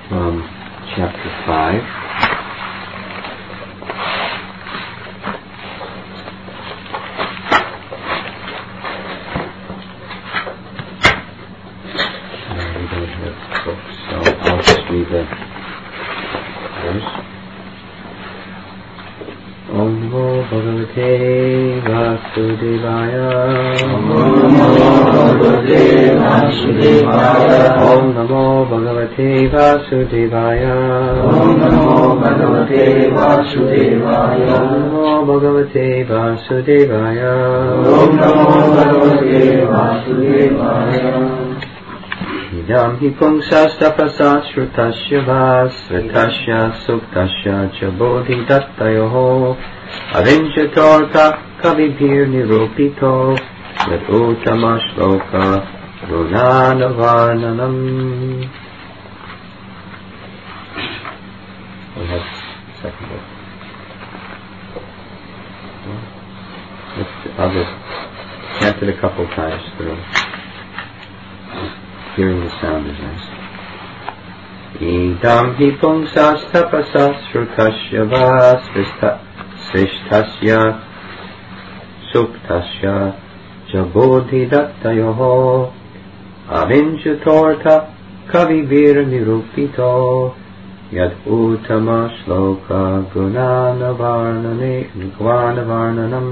from chapter 5. We don't have books, so I'll just read the verse. Om Namo Bhagavate Vasudevaya. Om Namo Bhagavate Vasudevaya. Om Namo Bhagavate Vasudevaya. Om Namo Bhagavate Vasudevaya. Om Namo Bhagavate Vasudevaya. Om Namo Bhagavate Vasudevaya. Idam hi pungsas tapasas shrutasya vasritasya suktasya cha bodhidattayoho avinchatorta kavibhir nirupito yat uttama shloka runanavarnanam. We have second book. I'll just chant it a couple times through. Hearing the sound is nice. Idam hi pungsas tapasas shrutasya vasrishtasya suktasya cha bodhidattayoho avinchatorta kavibhir nirupito yad uttama shloka gunanavarnanam.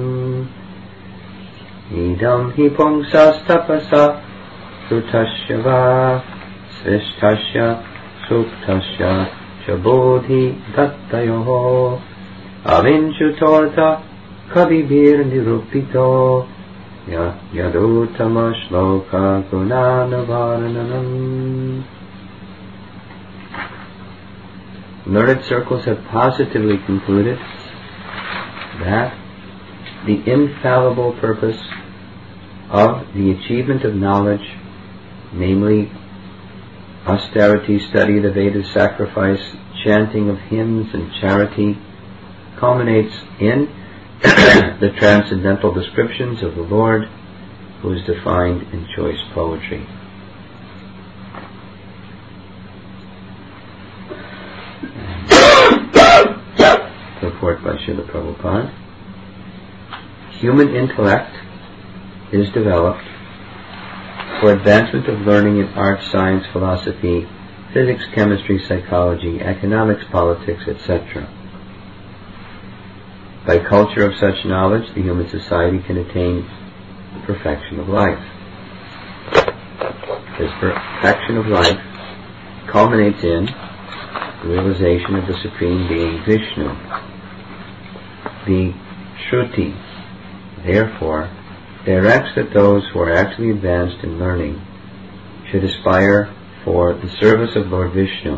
Idam hi pungsas tapasas shrutasya vasrishtasya suktasya cha bodhidattayoho avinchatorta kavibhir nirupito yaduttama shloka gunanavarnanam. Learned circles have positively concluded that the infallible purpose of the achievement of knowledge, namely austerity, study of the Vedas, sacrifice, chanting of hymns and charity, culminates in the transcendental descriptions of the Lord, who is defined in choice poetry. Report by Srila Prabhupada. Human intellect is developed for advancement of learning in art, science, philosophy, physics, chemistry, psychology, economics, politics, etc. By culture of such knowledge, the human society can attain the perfection of life. This perfection of life culminates in the realization of the Supreme Being, Vishnu. The Shruti, therefore, directs that those who are actually advanced in learning should aspire for the service of Lord Vishnu.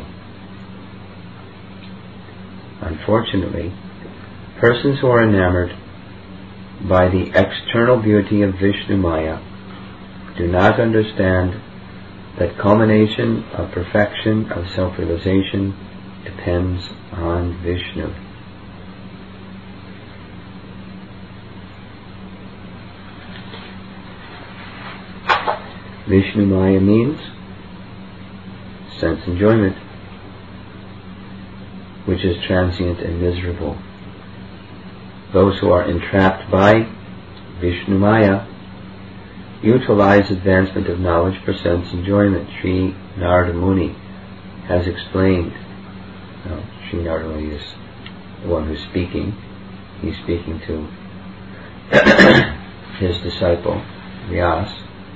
Unfortunately, persons who are enamored by the external beauty of Vishnu Maya do not understand that culmination of perfection of self-realization depends on Vishnu. Vishnu Maya means sense enjoyment, which is transient and miserable. Those who are entrapped by Vishnu Maya utilize advancement of knowledge for sense enjoyment. Sri Narada Muni has explained. Now, Sri Narada Muni is the one who's speaking. He's speaking to his disciple, Vyas.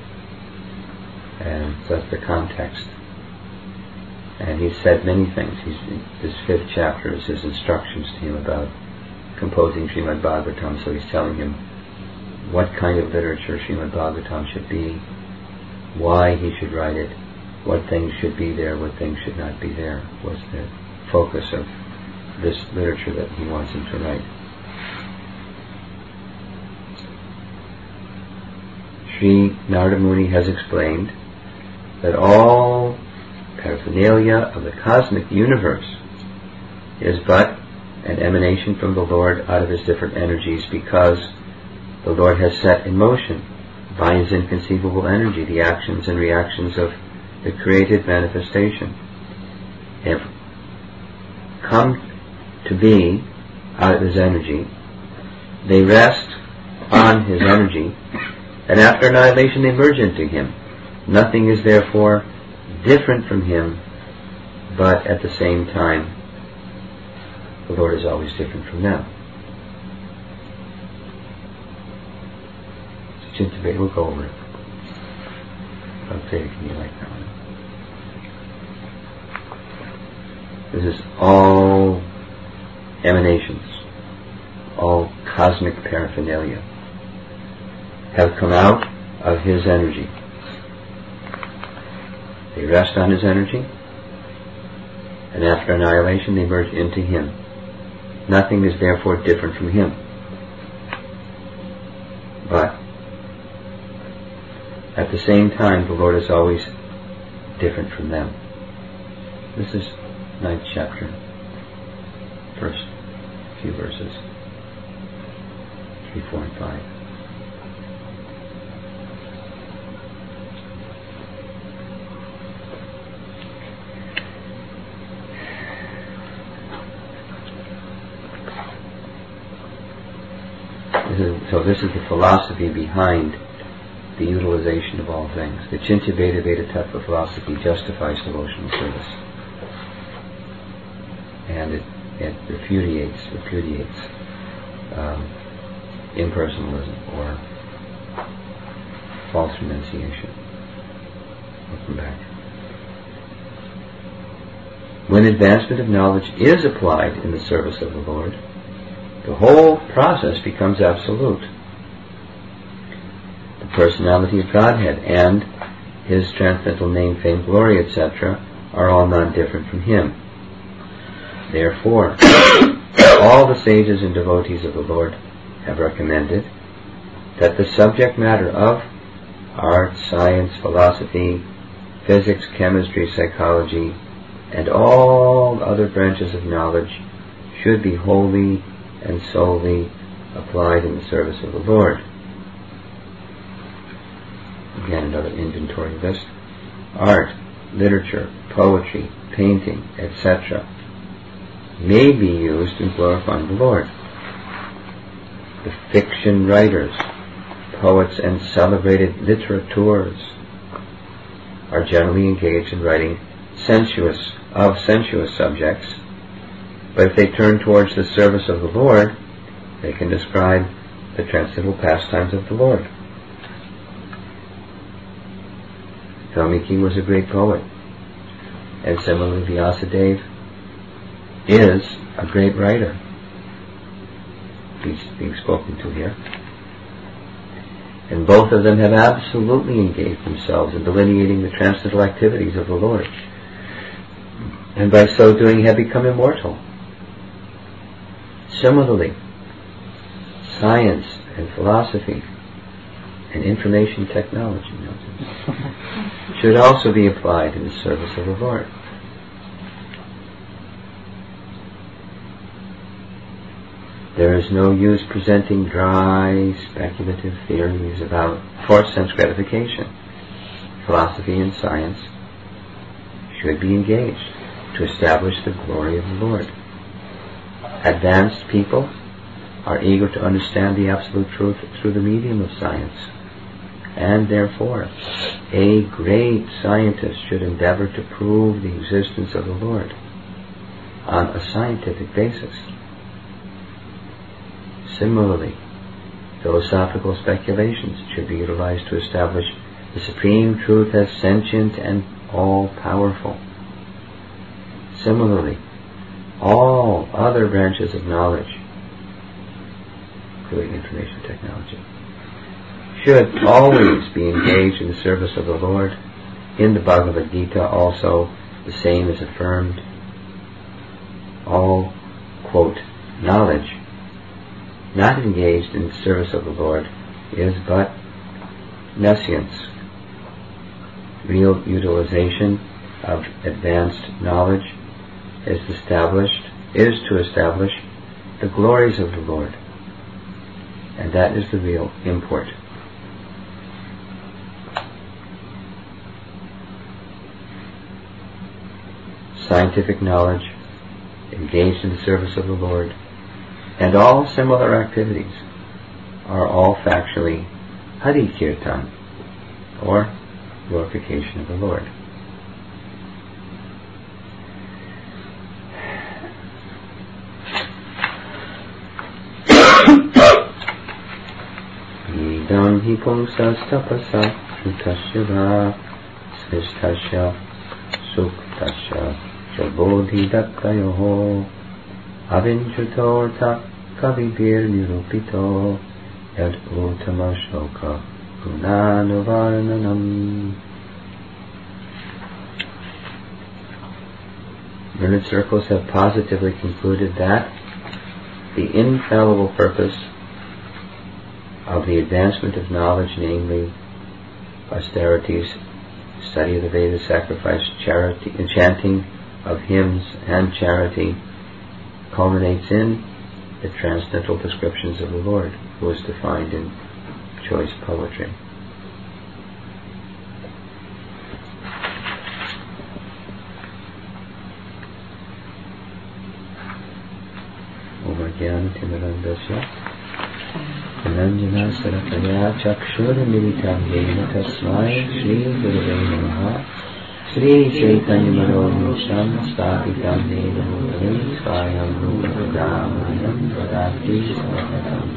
And that's the context. And he said many things. This 5th chapter is his instructions to him about composing Srimad Bhagavatam. So he's telling him what kind of literature Srimad Bhagavatam should be, why he should write it, what things should be there, what things should not be there, was the focus of this literature that he wants him to write. Sri Narada Muni has explained that all paraphernalia of the cosmic universe is but an emanation from the Lord out of his different energies, because the Lord has set in motion by his inconceivable energy the actions and reactions of the created manifestation. have come to be out of his energy. They rest on his energy, and after annihilation they merge into him. Nothing is therefore different from him, but at the same time the Lord is always different from them. Chintabay, we'll go over it. I'll say it, can you like that one? This is all emanations, all cosmic paraphernalia have come out of his energy. They rest on his energy, and after annihilation they merge into him. Nothing is therefore different from him, but at the same time the Lord is always different from them. This is 9th chapter, first few verses, 3, 4, and 5. So this is the philosophy behind the utilization of all things. The Chintabheda Veda Tattva philosophy justifies devotional service. And it repudiates impersonalism or false renunciation. Welcome back. When advancement of knowledge is applied in the service of the Lord, the whole process becomes absolute. The personality of Godhead and his transcendental name, fame, glory, etc. are all non-different from him. Therefore, all the sages and devotees of the Lord have recommended that the subject matter of art, science, philosophy, physics, chemistry, psychology, and all other branches of knowledge should be wholly and solely applied in the service of the Lord. Again, another inventory list. Art, literature, poetry, painting, etc. may be used in glorifying the Lord. The fiction writers, poets, and celebrated litterateurs are generally engaged in writing sensuous subjects, but if they turn towards the service of the Lord, they can describe the transcendental pastimes of the Lord. Valmiki was a great poet, and similarly Vyasadeva is a great writer. He's being spoken to here. And both of them have absolutely engaged themselves in delineating the transcendental activities of the Lord, and by so doing have become immortal. Similarly, science and philosophy and information technology should also be applied in the service of the Lord. There is no use presenting dry, speculative theories about forced sense gratification. Philosophy and science should be engaged to establish the glory of the Lord. Advanced people are eager to understand the absolute truth through the medium of science, and therefore a great scientist should endeavor to prove the existence of the Lord on a scientific basis. Similarly, philosophical speculations should be utilized to establish the supreme truth as sentient and all-powerful. Similarly, all other branches of knowledge, including information technology, should always be engaged in the service of the Lord. In the Bhagavad Gita also the same is affirmed. All, quote, knowledge not engaged in the service of the Lord is but nescience. Real utilization of advanced knowledge is to establish the glories of the Lord, and that is the real import. scientific knowledge, engaged in the service of the Lord, and all similar activities are all factually Hari Kirtan, or glorification of the Lord. Idam hi pungsas tapasa shutasya va svishtasya suktasya jabodhi dattayoho avinchutorta kavibir nirupito yad uttama shoka gunanuvarnanam. Learned circles have positively concluded that the infallible purpose of the advancement of knowledge, namely austerities, study of the Vedas, sacrifice, charity, and chanting of hymns and charity, culminates in the transcendental descriptions of the Lord, who is defined in choice poetry. Jnana-timirandasya Ananjana Sarakaya Chakshura-militam Yena Tasmai Shri Gurave Namaha Shri Chaitanya Manobhusham Sthapitam Yena Bhutale Svayam Rupa Pradamayanam Vadati Samatam.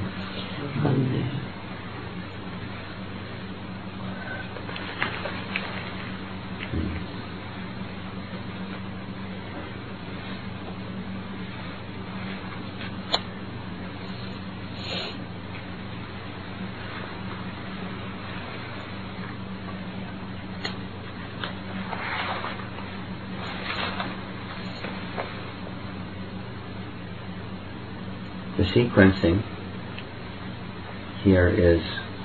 The sequencing here is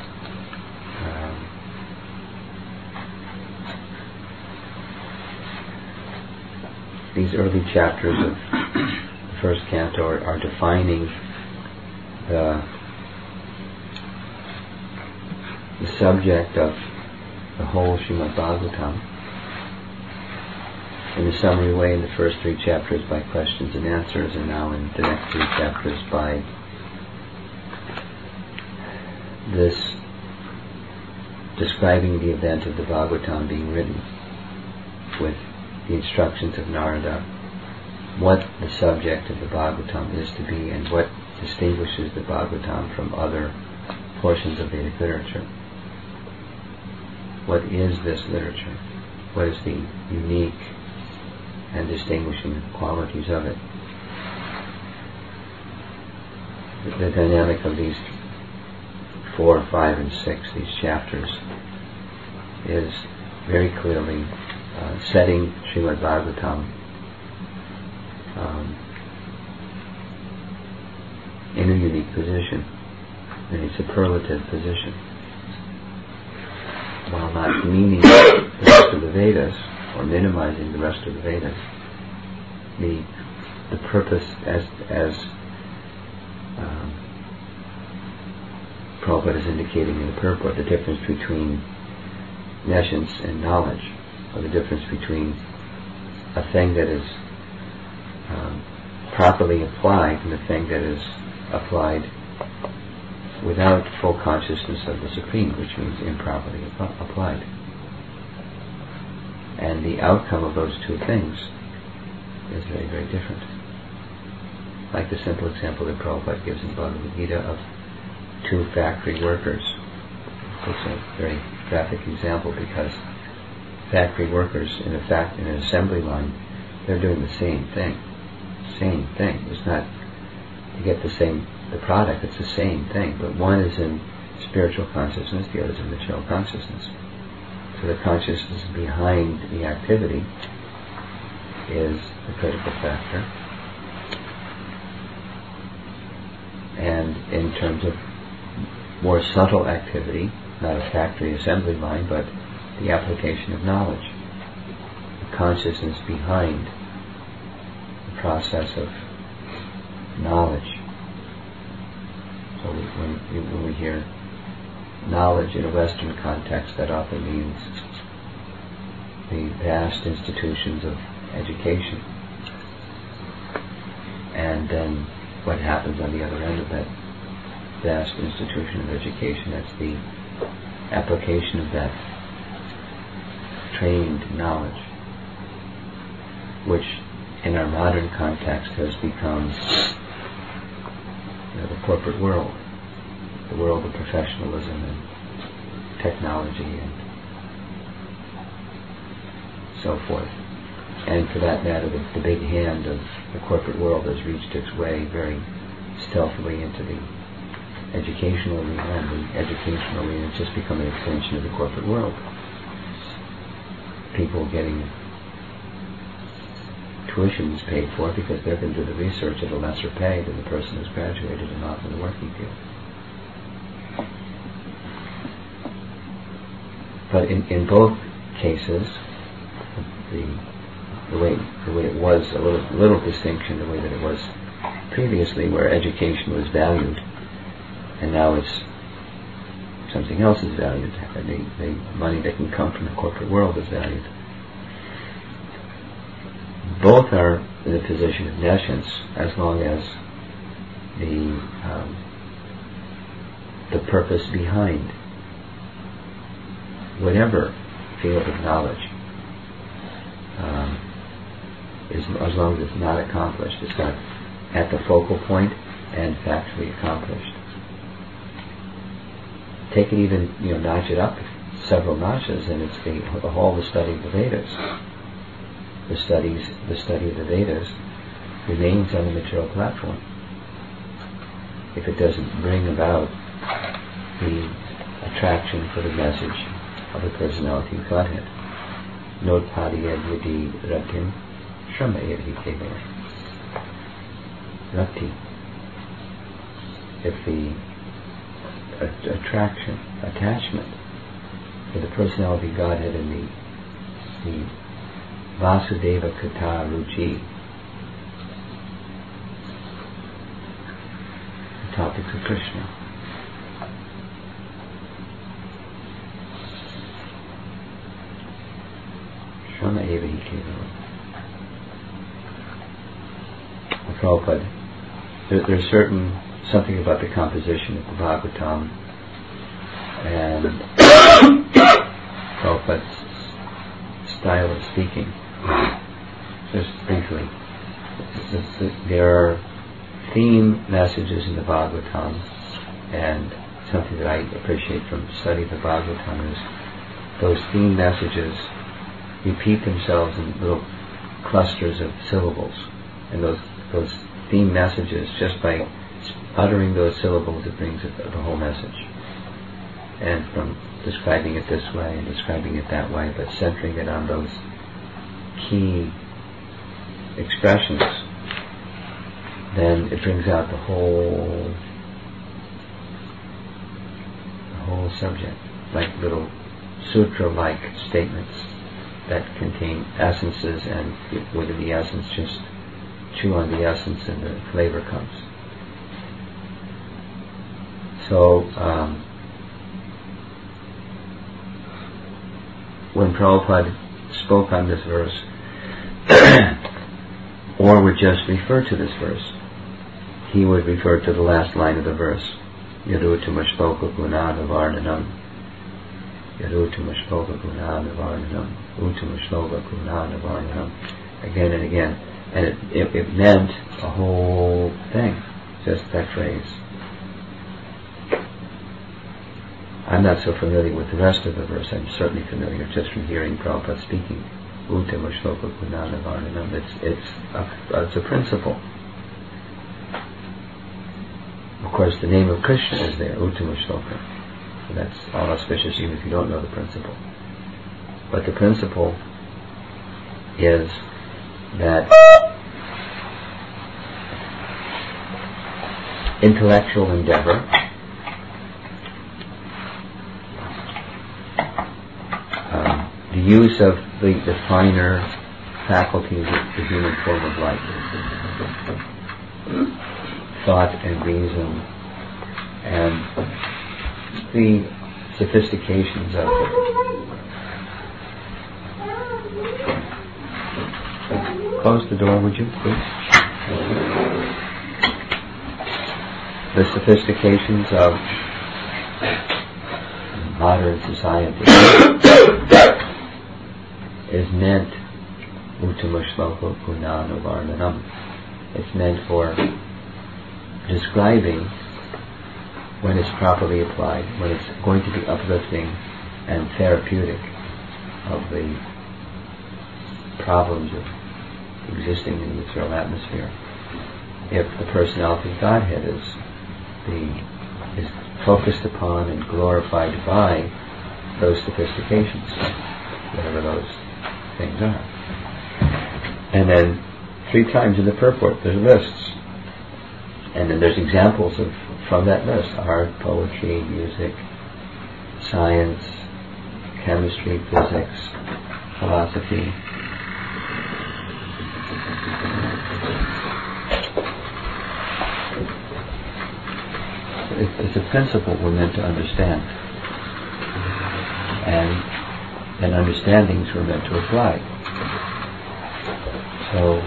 these early chapters of the first canto are defining the subject of the whole Srimad Bhagavatam in a summary way in the first three chapters by questions and answers, and now in the next three chapters by this describing the event of the Bhagavatam being written with the instructions of Narada, what the subject of the Bhagavatam is to be and what distinguishes the Bhagavatam from other portions of Vedic literature. What is this literature? What is the unique and distinguishing qualities of it? The dynamic of these 4, 5, and 6, these chapters, is very clearly setting Srimad Bhagavatam in a unique position, in a superlative position, while not demeaning the rest of the Vedas or minimizing the rest of the Vedas. The purpose, as Prabhupada is indicating in the purport, the difference between nescience and knowledge, or the difference between a thing that is properly applied and a thing that is applied without full consciousness of the Supreme, which means improperly applied. And the outcome of those two things is very, very different. Like the simple example that Prabhupada gives in Bhagavad Gita of two factory workers. It's a very graphic example because factory workers in an assembly line, they're doing the same thing. Same thing. It's not to get the product, it's the same thing, but one is in spiritual consciousness, the other is in material consciousness. So the consciousness behind the activity is the critical factor. And in terms of more subtle activity, not a factory assembly line, but the application of knowledge, the consciousness behind the process of knowledge. So when we hear knowledge in a Western context, that often means the vast institutions of education. And then what happens on the other end of that vast institution of education, that's the application of that trained knowledge, which in our modern context has become the corporate world, the world of professionalism and technology and so forth. And for that matter, the big hand of the corporate world has reached its way very stealthily into the educational arena, and the educational arena has just become an extension of the corporate world. People getting tuitions paid for because they're going to do the research at a lesser pay than the person who's graduated and off in the working field. But in both cases, the way it was, a little distinction, the way that it was previously, where education was valued, and now it's something else is valued. The money that can come from the corporate world is valued. Both are in a position of nescience as long as the purpose behind whatever field of knowledge is, as long as it's not accomplished, it's not at the focal point and factually accomplished. Take it even, notch it up several notches, and it's the whole study of the Vedas. The study of the Vedas remains on the material platform. If it doesn't bring about the attraction for the message of the personality of Godhead. Notpadiyad yadi ratim shramayadi kevala. Rati. If the attraction, attachment for the personality of Godhead and the Vasudeva Kata Ruchi, the topics of Krishna, Shrama Eva Hi Kevala. Prabhupada, there's something about the composition of the Bhagavatam and Prabhupada's style of speaking. Just briefly, there are theme messages in the Bhagavatam, and something that I appreciate from studying the Bhagavatam is those theme messages repeat themselves in little clusters of syllables, and those theme messages, just by uttering those syllables, it brings the whole message. And from describing it this way and describing it that way, but centering it on those key expressions, then it brings out the whole subject, like little sutra-like statements that contain essences, and within the essence just chew on the essence and the flavor comes. So when Prabhupada spoke on this verse, or would just refer to this verse, he would refer to the last line of the verse, Yadutamashpoka Gunanavarnanam, Yadutamashpoka Gunanavarnanam, Utamashpoka Gunanavarnanam, again and again. And it meant a whole thing, just that phrase. I'm not so familiar with the rest of the verse. I'm certainly familiar just from hearing Prabhupada speaking. Uttama shloka gunana varnanam. It's a principle. Of course, the name of Krishna is there, Uttama shloka. So that's all auspicious even if you don't know the principle. But the principle is that intellectual endeavor the use of the finer faculties of the human form of life, thought and reason, and the sophistications of close the door, would you, please? The sophistications of modern society is meant uttamashloko gunanuvarnanam. It's meant for describing when it's properly applied, when it's going to be uplifting and therapeutic of the problems of existing in the material atmosphere. If the personality of Godhead is focused upon and glorified by those sophistications, whatever those things are. And then 3 times in the purport there's lists. And then there's examples from that list: art, poetry, music, science, chemistry, physics, philosophy. It's a principle we're meant to understand, and understandings we're meant to apply. So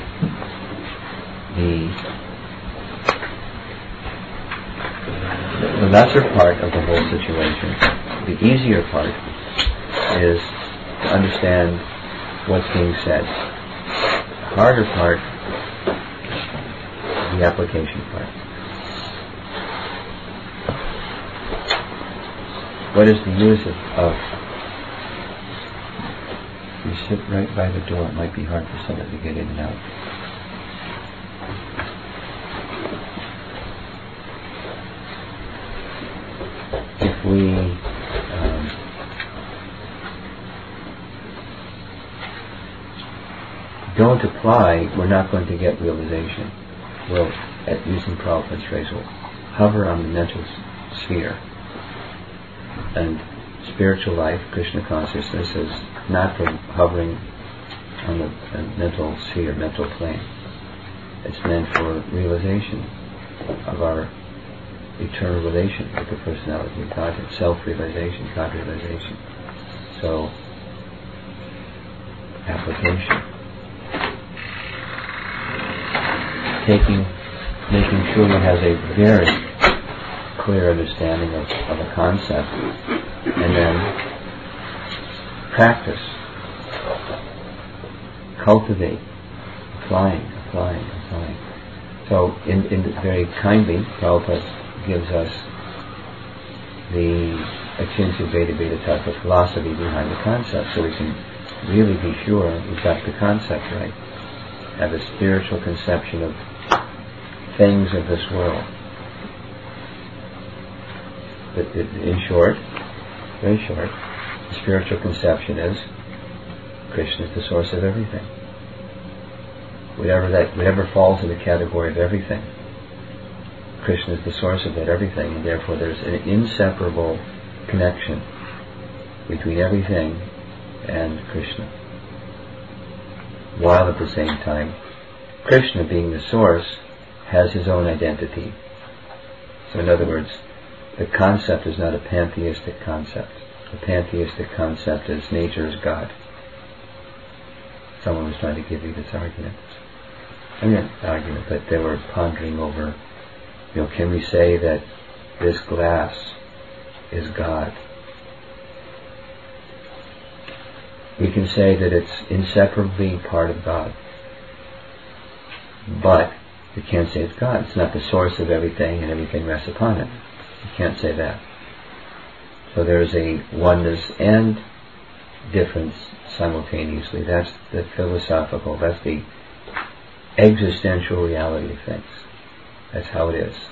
the lesser part of the whole situation, the easier part, is to understand what's being said. The harder part is the application part. What is the use of you sit right by the door? It might be hard for someone to get in and out. If we don't apply, we're not going to get realization. We'll, using Prabhupada's phrase, we'll hover on the mental sphere. And spiritual life, Krishna consciousness, is not for hovering on the mental sphere, mental plane. It's meant for realization of our eternal relation with the personality of God, self-realization, God-realization. So, application. Making sure one has a very clear understanding of a concept, and then practice, cultivate, applying. So, in very kindly, Prabhupada gives us the Achintya Veda Tattva philosophy behind the concept, so we can really be sure we've got the concept right, have a spiritual conception of things of this world. In short, very short, the spiritual conception is Krishna is the source of everything. Whatever falls in the category of everything, Krishna is the source of that everything, and therefore there's an inseparable connection between everything and Krishna. While at the same time, Krishna, being the source, has his own identity. So in other words, the concept is not a pantheistic concept. The pantheistic concept is nature is God. Someone was trying to give me this argument. But they were pondering over, can we say that this glass is God? We can say that it's inseparably part of God. But we can't say it's God. It's not the source of everything and everything rests upon it. You can't say that. So there's a oneness and difference simultaneously. That's the philosophical, that's the existential reality of things. That's how it is.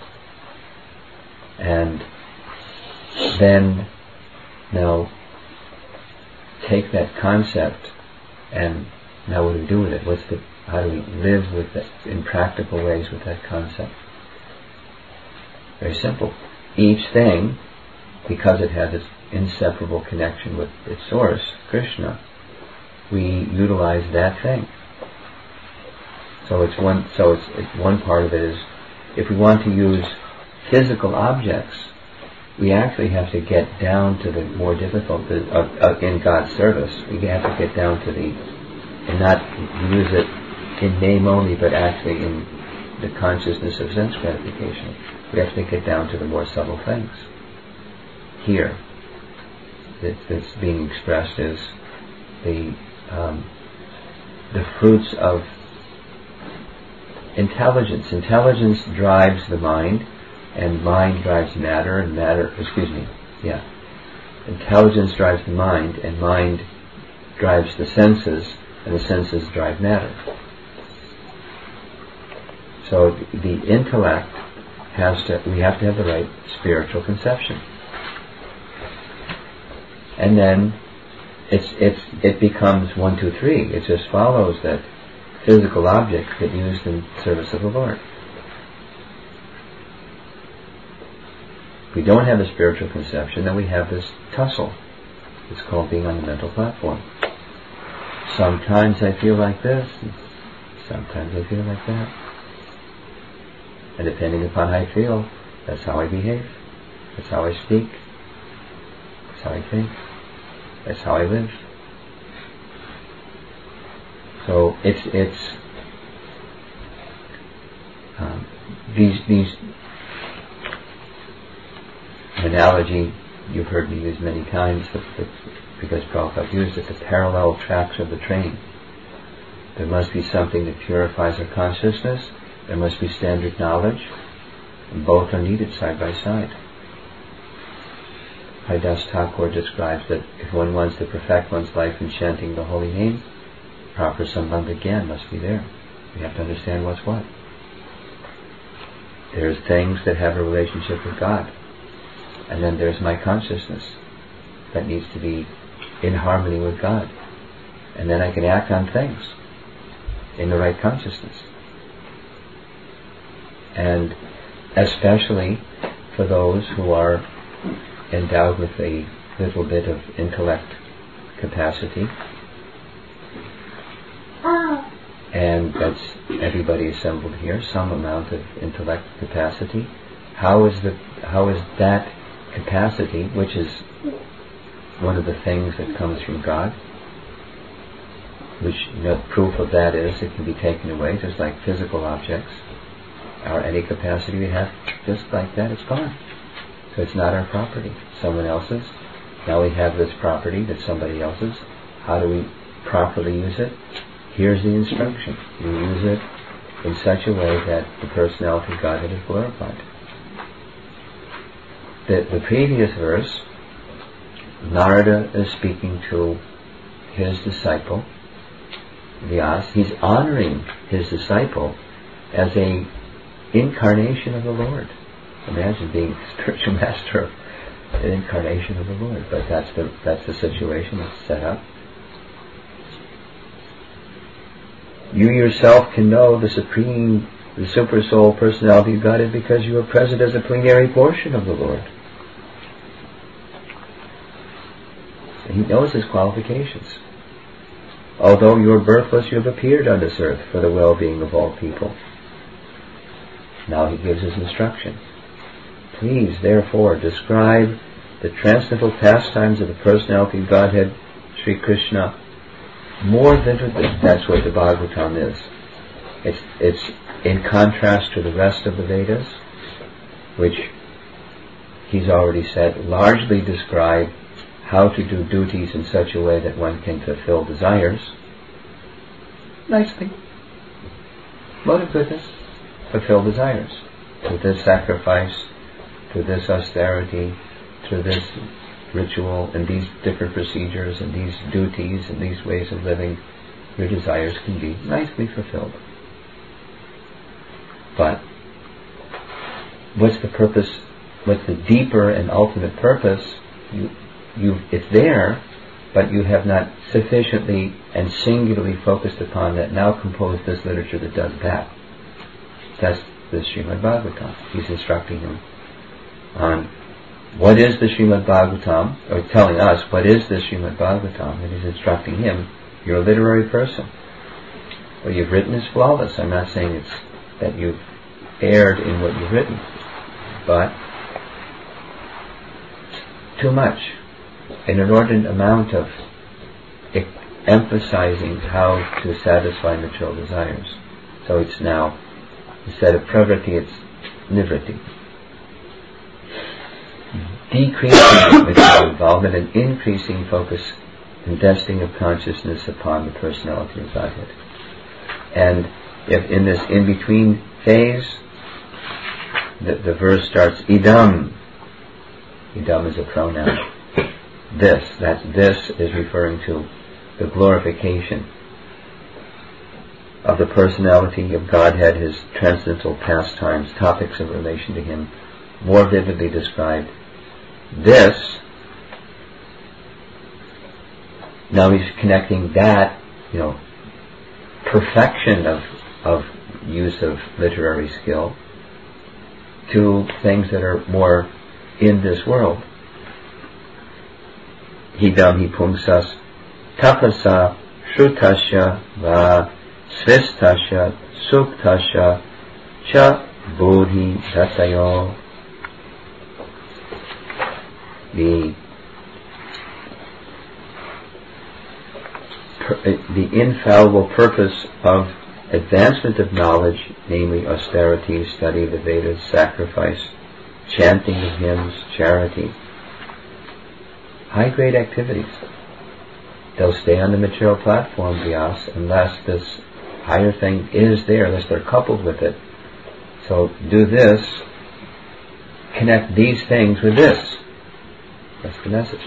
And then, now, take that concept and now what do we do with it? How do we live with it in practical ways with that concept? Very simple. Each thing, because it has its inseparable connection with its source, Krishna, we utilize that thing. So it's one part of it is, if we want to use physical objects, we actually have to get down to the more difficult in God's service. We have to get down to and not use it in name only, but actually in the consciousness of sense gratification. We have to get down to the more subtle things. Here, that's being expressed is the fruits of intelligence. Intelligence drives the mind, and mind drives matter, and intelligence drives the mind, and mind drives the senses, and the senses drive matter. So the intellect we have to have the right spiritual conception. And then it becomes 1, 2, 3. It just follows that physical objects get used in service of the Lord. If we don't have a spiritual conception, then we have this tussle. It's called being on the mental platform. Sometimes I feel like this, and sometimes I feel like that. And depending upon how I feel, that's how I behave. That's how I speak. That's how I think. That's how I live. So it's these analogy you've heard me use many times, because Prabhupada used it, the parallel tracks of the train. There must be something that purifies our consciousness. There must be standard knowledge, and both are needed side by side. Haridas Thakur describes that if one wants to perfect one's life in chanting the holy name, proper sambandha gyan must be there. We have to understand what's what. There's things that have a relationship with God, and then there's my consciousness that needs to be in harmony with God, and then I can act on things in the right consciousness. And especially for those who are endowed with a little bit of intellect capacity, and that's everybody assembled here, some amount of intellect capacity. How is that capacity, which is one of the things that comes from God, which proof of that is it can be taken away, just like physical objects, or any capacity we have, just like that, it's gone. So it's not our property, someone else's. Now we have this property that's somebody else's. How do we properly use it? Here's the instruction. You use it in such a way that the personality of Godhead is glorified. The previous verse, Narada is speaking to his disciple, Vyas. He's honoring his disciple as a incarnation of the Lord. Imagine being the spiritual master of an incarnation of the Lord. But that's the situation that's set up. You yourself can know the super soul personality of Godhead because you are present as a plenary portion of the Lord. And he knows his qualifications. Although you are birthless, you have appeared on this earth for the well-being of all people. Now he gives his instruction. Please, therefore, describe the transcendental pastimes of the personality of Godhead, Sri Krishna, more vividly. That's what the Bhagavatam is. It's in contrast to the rest of the Vedas, which he's already said largely describe how to do duties in such a way that one can fulfill desires nicely. What a goodness. Fulfill desires through this sacrifice, through this austerity, through this ritual, and these different procedures, and these duties, and these ways of living. Your desires can be nicely fulfilled. But what's the purpose? What's the deeper and ultimate purpose? It's there, but you have not sufficiently and singularly focused upon that. Now compose this literature that does that. That's the Srimad Bhagavatam. He's instructing him on what is the Srimad Bhagavatam, or telling us what is the Srimad Bhagavatam, and he's instructing him. You're a literary person. What you've written is flawless. I'm not saying it's that you've erred in what you've written, but too much. An inordinate amount of emphasizing how to satisfy material desires. So it's now, instead of pravriti, it's nivriti. Decreasing material involvement and increasing focus and vesting of consciousness upon the personality of Godhead. And if in this in-between phase, the verse starts idam. Idam is a pronoun. This is referring to the glorification of the personality of Godhead, His transcendental pastimes, topics of relation to Him, more vividly described. This, now he's connecting that, perfection of use of literary skill to things that are more in this world. Hidam hi pungsas tapasa shrutasya va svistasya suktasya cha bodhi datayo. The infallible purpose of advancement of knowledge, namely austerity, study of the Vedas, sacrifice, chanting of hymns, charity, high-grade activities. They'll stay on the material platform, Vyas, unless this higher thing is there, unless they're coupled with it. So do this, connect these things with this. That's the message.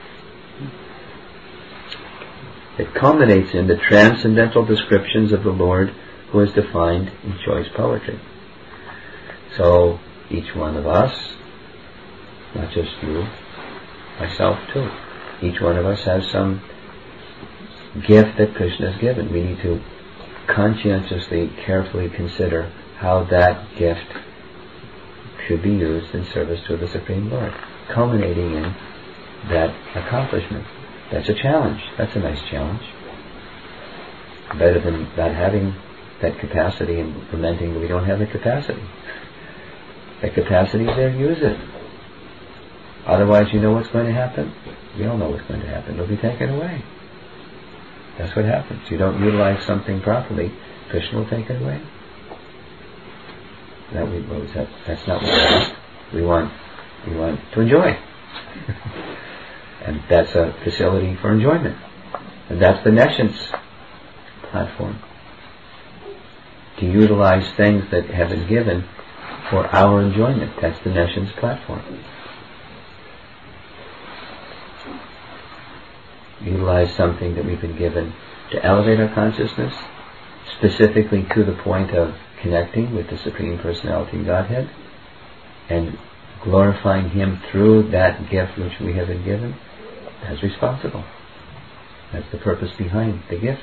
It culminates in the transcendental descriptions of the Lord who is defined in choice poetry. So each one of us, not just you, myself too, each one of us has some gift that Krishna has given. We need to conscientiously, carefully consider how that gift should be used in service to the Supreme Lord, culminating in that accomplishment. That's a challenge. That's a nice challenge. Better than not having that capacity and lamenting that we don't have the capacity. The capacity is there, use it. Otherwise, you know what's going to happen? You don't know what's going to happen. It'll be taken away. That's what happens. You don't utilize something properly, Krishna will take it away. That's not what we want. We want to enjoy. And that's a facility for enjoyment. And that's the Nescience platform. To utilize things that have been given for our enjoyment. That's the Nescience platform. Utilize something that we've been given to elevate our consciousness, specifically to the point of connecting with the Supreme Personality in Godhead, and glorifying Him through that gift which we have been given. As responsible. That's the purpose behind the gift.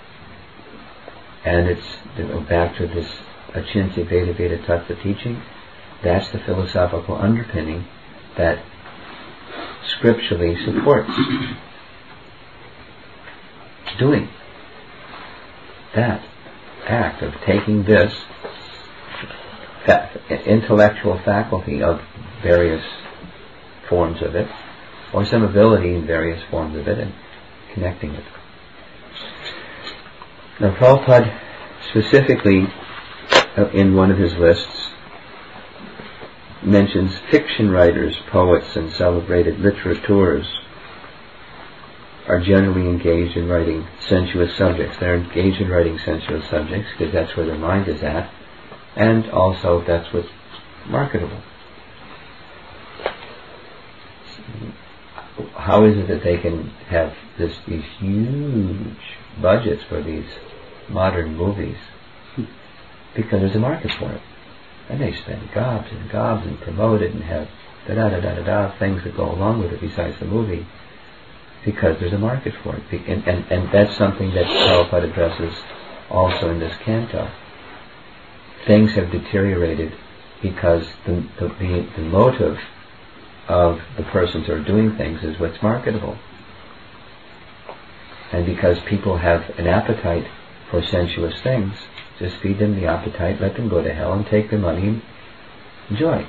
And it's back to this Achintya Veda Veda Tattva teaching. That's the philosophical underpinning that scripturally supports doing that act of taking this intellectual faculty of various forms of it, or some ability in various forms of it, and connecting it. Now Prabhupada specifically in one of his lists mentions fiction writers, poets, and celebrated literateurs are generally engaged in writing sensuous subjects. They're engaged in writing sensuous subjects because that's where their mind is at, and also that's what's marketable. How is it that they can have these huge budgets for these modern movies? Because there's a market for it. And they spend gobs and gobs and promote it and have da-da-da-da-da-da things that go along with it besides the movie, because there's a market for it. And that's something that Prabhupada addresses also in this canto. Things have deteriorated because the motive of the persons who are doing things is what's marketable. And because people have an appetite for sensuous things, just feed them the appetite, let them go to hell, and take their money and enjoy.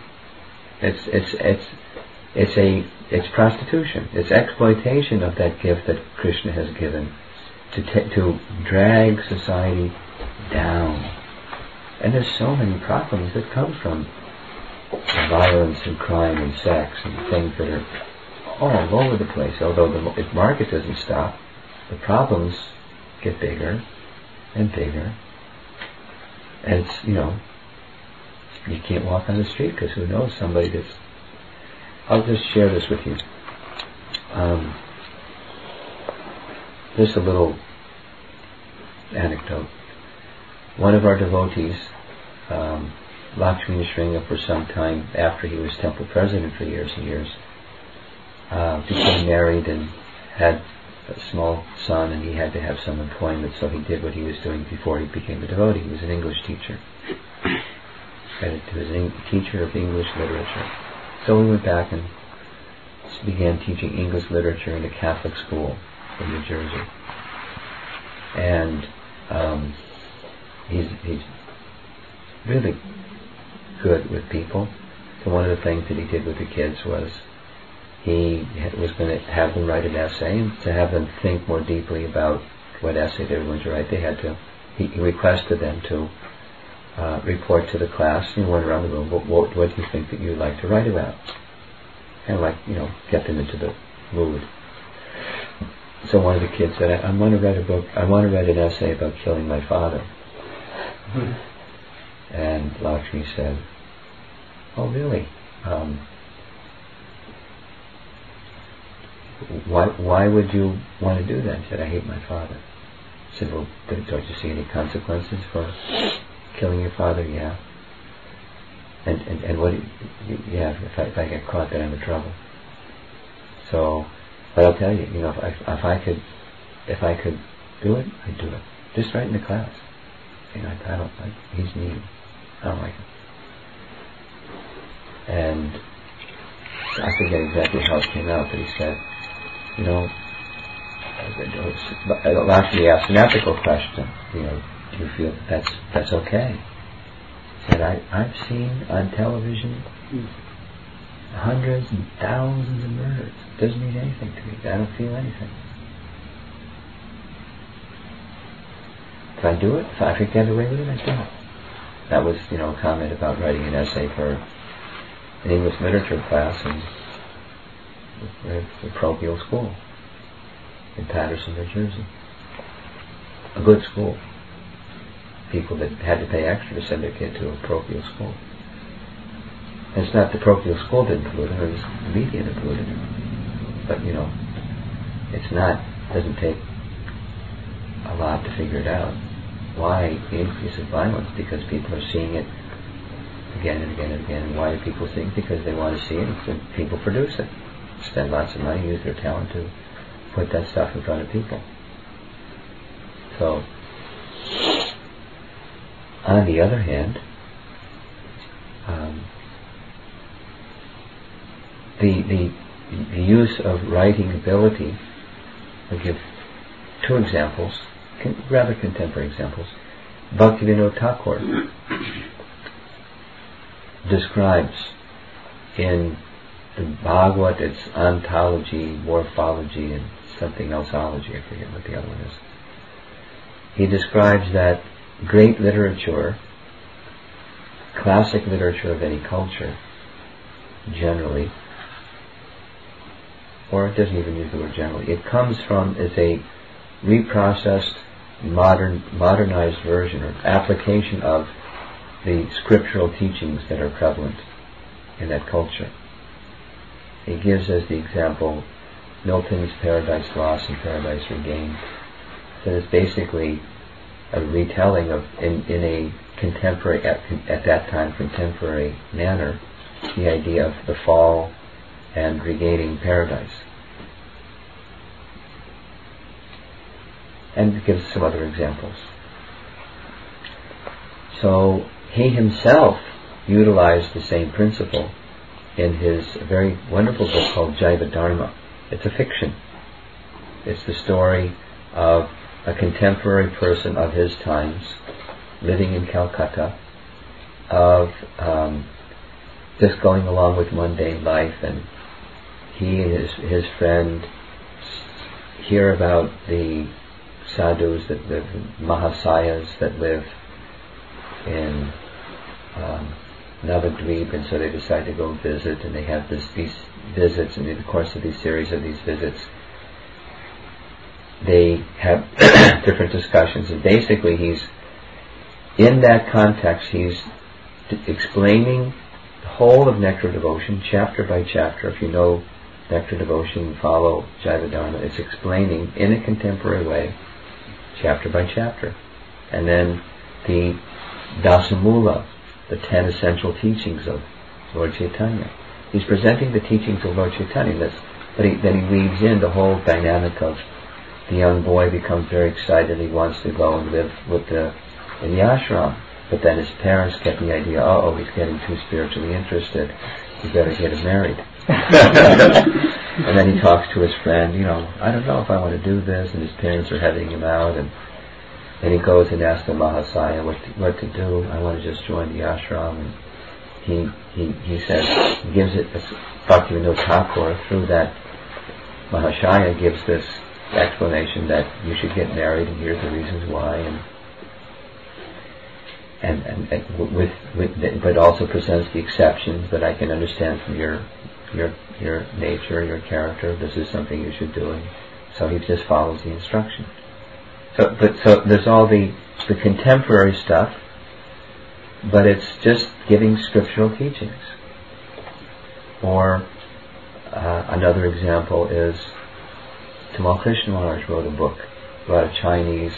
It's prostitution. It's exploitation of that gift that Krishna has given to drag society down. And there's so many problems that come from violence and crime and sex and things that are all over the place. Although the market doesn't stop, the problems get bigger and bigger. And it's, you can't walk on the street because who knows, somebody that's... I'll just share this with you. Just a little anecdote. One of our devotees, Lakshmi Nrsimha, for some time after he was temple president for years and years, became married and had a small son, and he had to have some employment, so he did what he was doing before he became a devotee. He was an English teacher. And he was a teacher of English literature. So we went back and began teaching English literature in a Catholic school in New Jersey. And he's really good with people. So one of the things that he did with the kids was he was going to have them write an essay, and to have them think more deeply about what essay they were going to write, he requested them to report to the class, and he went around the room, what do you think that you'd like to write about? Kind of like, get them into the mood. So one of the kids said, I want to write a book, I want to write an essay about killing my father. And Lakshmi said, oh really? Why would you want to do that? He said, I hate my father. I said, well, don't you see any consequences for killing your father? Yeah. And what? Yeah. If I get caught, then I'm in trouble. So, but I'll tell you, if I could do it, I'd do it. Just right in the class. I don't like. He's mean. I don't like him. And I forget exactly how it came out, but he said, Lakshmi asked an ethical question. Do you feel that's okay? He said, I've seen on television hundreds and thousands of murders. It doesn't mean anything to me. I don't feel anything. If I do it, if I could get away with it, I'd do it. That was, a comment about writing an essay for an English literature class in the parochial school in Patterson, New Jersey. A good school. People that had to pay extra to send their kid to a parochial school. And it's not the parochial school didn't pollute it, it was the media that polluted it. But, doesn't take a lot to figure it out. Why the increase of violence? Because people are seeing it again and again and again. And why do people see it? Because they want to see it, and people produce it. Spend lots of money, use their talent to put that stuff in front of people. So, on the other hand, the use of writing ability, I'll give two examples, rather contemporary examples. Bhaktivinoda Thakur describes in the Bhagavad, its ontology, morphology, and something elseology, I forget what the other one is. He describes that great literature, classic literature of any culture, generally, or it doesn't even use the word generally, it comes from as a reprocessed, modernized version or application of the scriptural teachings that are prevalent in that culture. He gives as the example Milton's Paradise Lost and Paradise Regained. So it's basically a retelling of, in a contemporary, at that time contemporary manner, the idea of the fall and regaining paradise. And it gives some other examples. So he himself utilized the same principle in his very wonderful book called Jaiva Dharma. It's a fiction. It's the story of a contemporary person of his times living in Calcutta, of just going along with mundane life, and he and his friend hear about the sadhus that live, mahasayas that live in Navadvip, and so they decide to go visit, and they have these visits, and in the course of these series of these visits, they have different discussions, and basically he's, in that context, he's explaining the whole of Nectar Devotion, chapter by chapter. If you know Nectar Devotion, follow Jivadharma, it's explaining in a contemporary way, chapter by chapter. And then the Dasamula, the 10 essential teachings of Lord Chaitanya. He's presenting the teachings of Lord Chaitanya, then he weaves in the whole dynamic of the young boy becomes very excited, he wants to go and live in the ashram, but then his parents get the idea, he's getting too spiritually interested, he better get him married. And then he talks to his friend, I don't know if I want to do this, and his parents are heading him out, and then he goes and asks the Mahasaya what to do. I want to just join the ashram, and he says, he gives it, Bhaktivinoda Thakur, through that Mahashaya, gives this explanation that you should get married, and here's the reasons why, but also presents the exceptions that I can understand from your nature, your character. This is something you should do, and so he just follows the instruction. So there's all the contemporary stuff, but it's just giving scriptural teachings. Or another example is Tamal Krishna Maharaj wrote a book about a Chinese.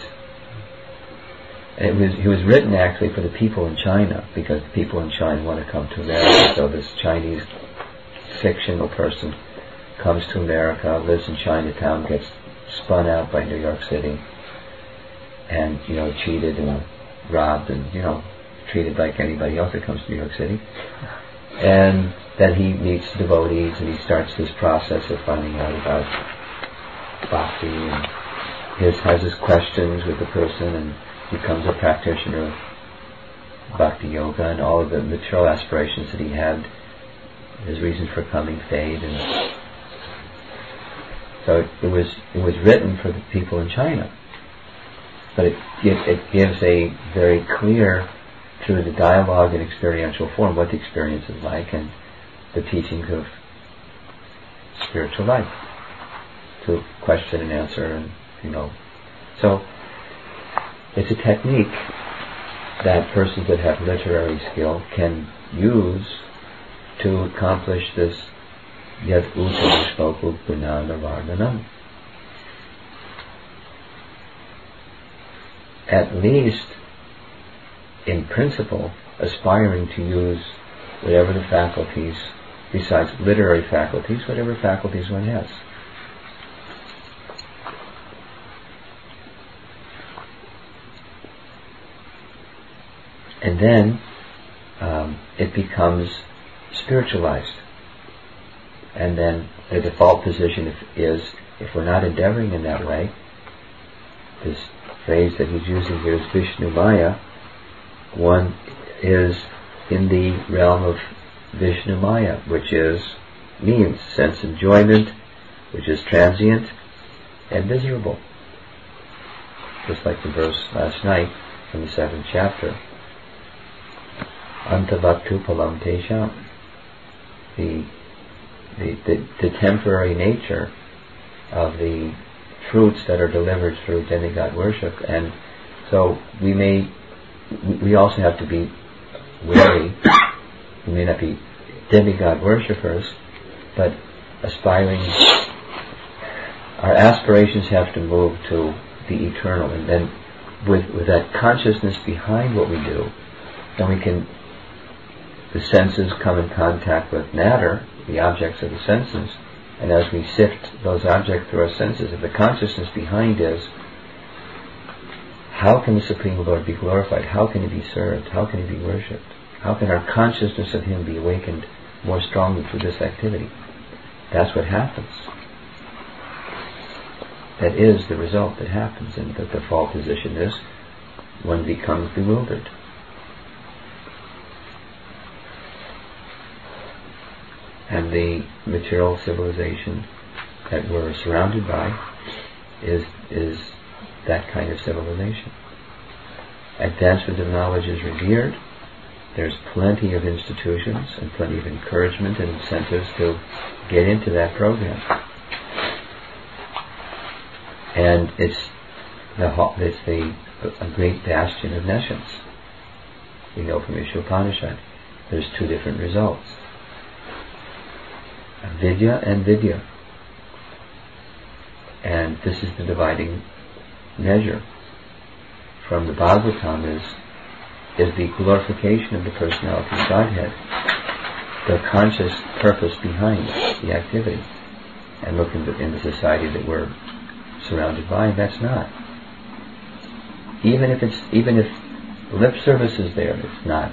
It was written actually for the people in China, because the people in China want to come to America. So this Chinese fictional person comes to America, lives in Chinatown, gets spun out by New York City, and cheated and robbed and treated like anybody else that comes to New York City. And then he meets devotees, and he starts this process of finding out about bhakti, and has his questions with the person, and becomes a practitioner of bhakti yoga, and all of the material aspirations that he had, his reasons for coming fade, and so it was written for the people in China, but it gives a very clear, through the dialogue and experiential form, what the experience is like, and the teachings of spiritual life, to question and answer, and so it's a technique that persons that have literary skill can use to accomplish this yat uttama gunana varnanam. At least, in principle, aspiring to use whatever the faculties, besides literary faculties, whatever faculties one has. And then it becomes spiritualized. And then the default position is, if we're not endeavoring in that way, this phrase that he's using here is Vishnu Maya, one is in the realm of Vishnu Maya, which means sense enjoyment, which is transient and miserable. Just like the verse last night from the 7th chapter. Antavaktu palam tesham. The temporary nature of the fruits that are delivered through demigod worship, and so we also have to be wary. We may not be demigod worshippers, but aspiring, our aspirations have to move to the eternal, and then with that consciousness behind what we do, then the senses come in contact with matter, the objects of the senses, and as we sift those objects through our senses, if the consciousness behind is, how can the Supreme Lord be glorified? How can He be served? How can He be worshipped? How can our consciousness of Him be awakened more strongly through this activity? That's what happens. That is the result that happens, and the default position is one becomes bewildered. And the material civilization that we're surrounded by is that kind of civilization. Advancement of knowledge is revered. There's plenty of institutions and plenty of encouragement and incentives to get into that program. And it's a great bastion of nescience. We know from Ishopanishad there's two different results. Vidya and Vidya. And this is the dividing measure from the Bhagavatam is the glorification of the personality of Godhead, the conscious purpose behind the activity. And look in the society that we're surrounded by, that's not. Even if lip service is there, it's not.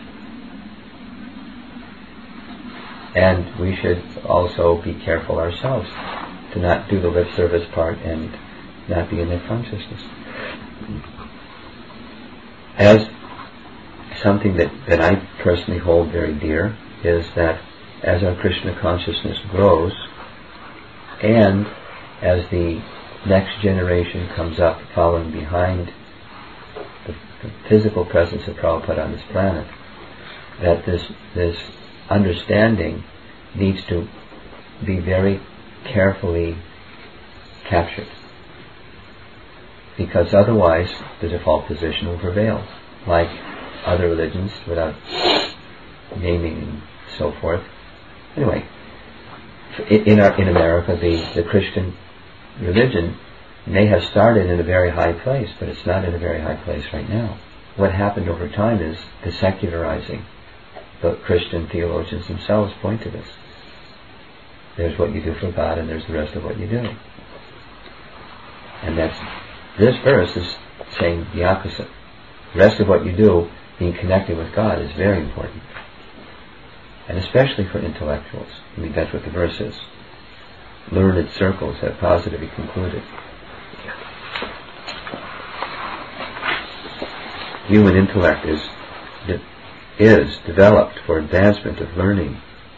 And we should also be careful ourselves to not do the lip service part and not be in that consciousness. As something that I personally hold very dear is that as our Krishna consciousness grows and as the next generation comes up following behind the physical presence of Prabhupada on this planet, that this understanding needs to be very carefully captured, because otherwise the default position will prevail, like other religions, without naming and so forth. Anyway, in America, the Christian religion may have started in a very high place, but it's not in a very high place right now. What happened over time is the secularizing. The Christian theologians themselves point to this. There's what you do for God, and there's the rest of what you do. And this verse is saying the opposite. The rest of what you do, being connected with God, is very important. And especially for intellectuals. I mean, that's what the verse is. Learned circles have positively concluded. Human intellect is developed for advancement of learning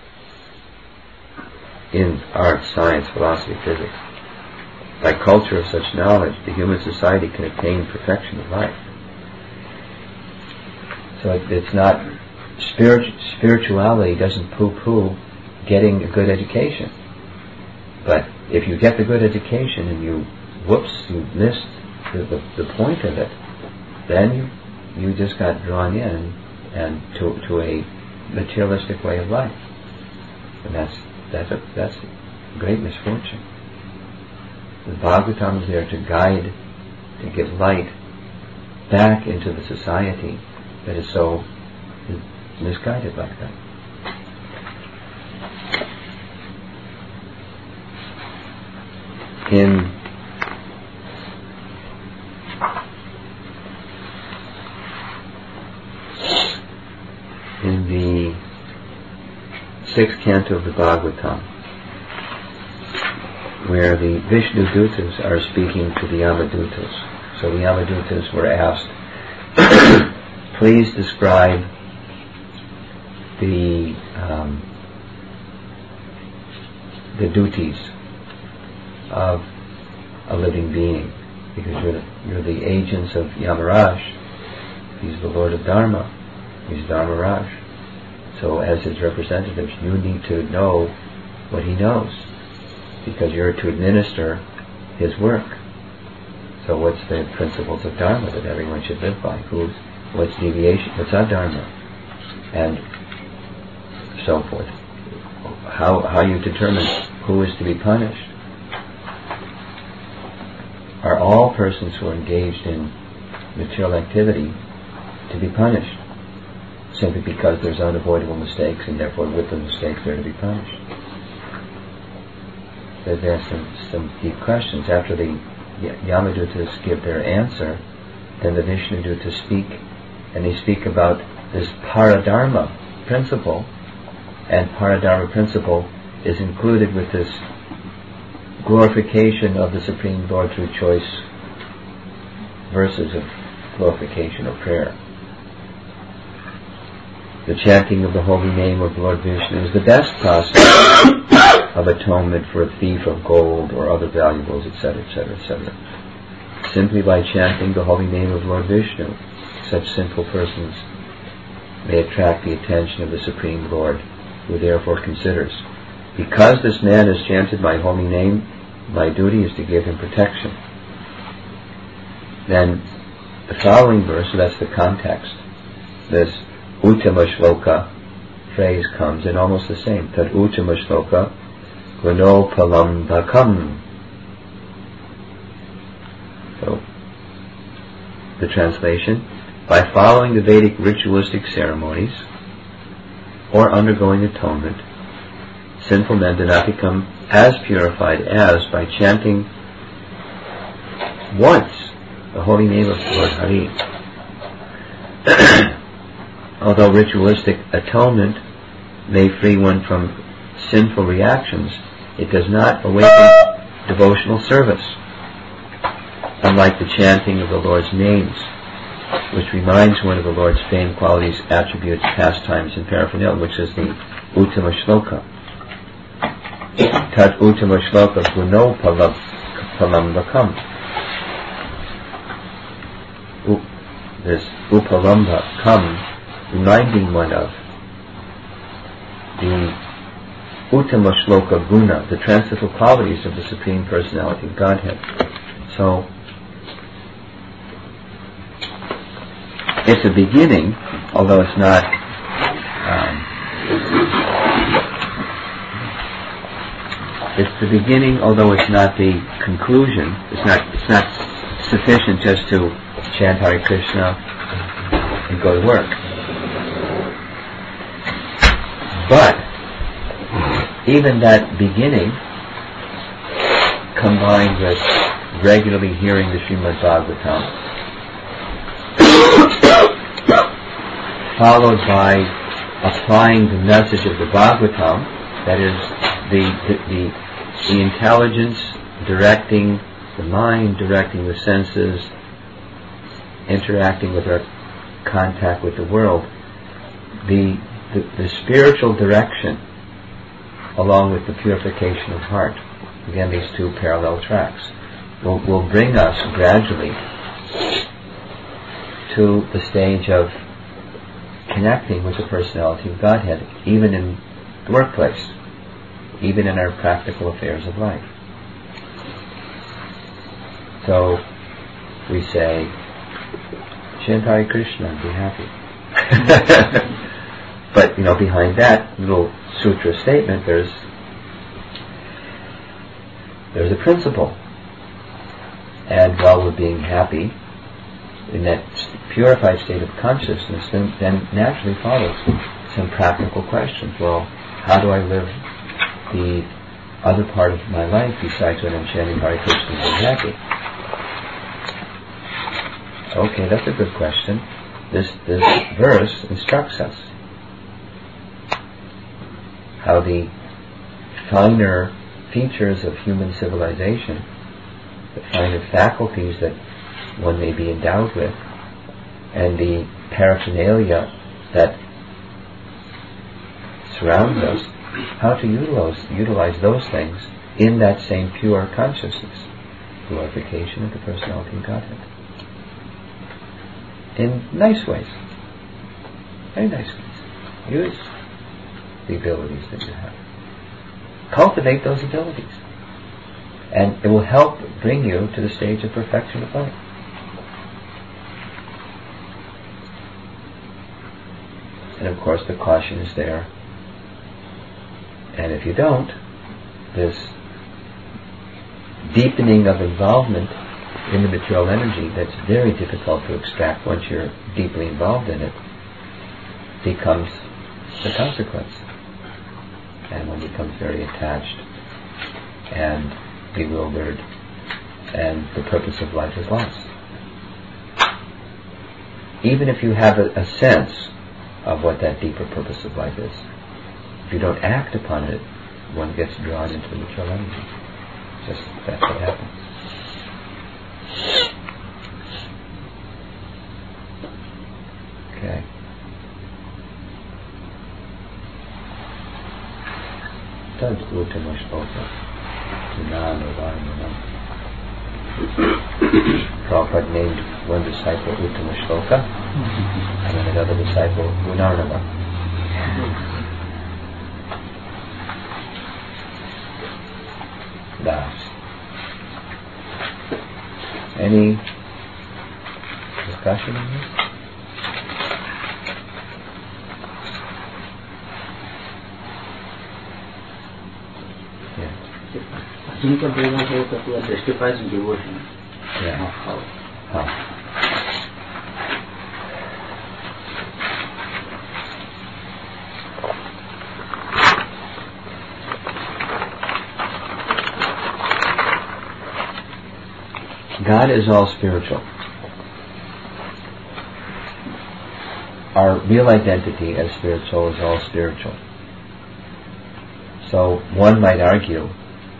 in art, science, philosophy, physics. By culture of such knowledge, the human society can attain perfection of life. So it's not spirituality doesn't poo-poo getting a good education. But if you get the good education and you missed the point of it, then you just got drawn in and to a materialistic way of life, and that's a great misfortune. The Bhagavatam is there to guide, to give light back into the society that is so misguided like that. In the 6th canto of the Bhagavatam, where the Vishnu Dutas are speaking to the Yamadutas. So the Yamadutas were asked, please describe the duties of a living being, because you're the agents of Yamaraj. He's the Lord of Dharma. He's Dharmaraj. So as his representatives, you need to know what he knows, because you're to administer his work. So what's the principles of Dharma that everyone should live by? What's deviation? What's adharma? And so forth. How you determine who is to be punished? Are all persons who are engaged in material activity to be punished, simply because there's unavoidable mistakes, and therefore with the mistakes they're to be punished? There's some deep questions. After the Yamadutas give their answer, then the Vishnu Dutas speak, and they speak about this paradharma principle, and paradharma principle is included with this glorification of the Supreme Lord through choice verses of glorification or prayer. The chanting of the holy name of Lord Vishnu is the best process of atonement for a thief of gold or other valuables, etc., etc., etc. simply by chanting the holy name of Lord Vishnu, such sinful persons may attract the attention of the Supreme Lord, who therefore considers, because this man has chanted my holy name, my duty is to give him protection. Then the following verse, so that's the context, this Uttama Shloka phrase comes in almost the same. Tad Uttama Shloka Guno Palambakam. So, the translation, by following the Vedic ritualistic ceremonies or undergoing atonement, sinful men do not become as purified as by chanting once the holy name of Lord Hari. Although ritualistic atonement may free one from sinful reactions, it does not awaken devotional service, unlike the chanting of the Lord's names, which reminds one of the Lord's famed qualities, attributes, pastimes, and paraphernalia, which is the Uttama Shloka. Tat Uttama Shloka Guno Palambakam. This Upalambakam, reminding one of the Uttama Shloka Guna, the transcendental qualities of the Supreme Personality of Godhead. So, it's a beginning, although it's not it's the beginning, although it's not the conclusion. It's not sufficient just to chant Hare Krishna and go to work. But even that beginning, combined with regularly hearing the Srimad Bhagavatam, followed by applying the message of the Bhagavatam, that is the intelligence directing the mind, directing the senses, interacting with our contact with the world, the spiritual direction, along with the purification of heart. Again, these two parallel tracks will bring us gradually to the stage of connecting with the personality of Godhead, even in the workplace, even in our practical affairs of life. So we say, chant Hare Krishna and be happy. But, behind that little sutra statement, there's a principle. And while we're being happy, in that purified state of consciousness, then naturally follows some practical questions. Well, how do I live the other part of my life besides when I'm chanting Hare Krishna and being happy? Okay, that's a good question. This verse instructs us how the finer features of human civilization, the finer faculties that one may be endowed with, and the paraphernalia that surrounds us, how to utilize those things in that same pure consciousness, glorification of the personality of Godhead. In nice ways, very nice ways. Use the abilities that you have. Cultivate those abilities, and it will help bring you to the stage of perfection of life. And of course the caution is there. And if you don't, this deepening of involvement in the material energy that's very difficult to extract once you're deeply involved in it becomes the consequence. And one becomes very attached and bewildered, and the purpose of life is lost. Even if you have a sense of what that deeper purpose of life is, if you don't act upon it, one gets drawn into the material energy. Just that's what happens. Okay. Tad Uttama Shloka Gunana Varmanam Prabhupada named one disciple Uttama Shloka and then another disciple Gunarnava. Das. Any discussion on this? Simple Prema testifies devotion. Yeah. How? God is all spiritual. Our real identity as spiritual is all spiritual. So one might argue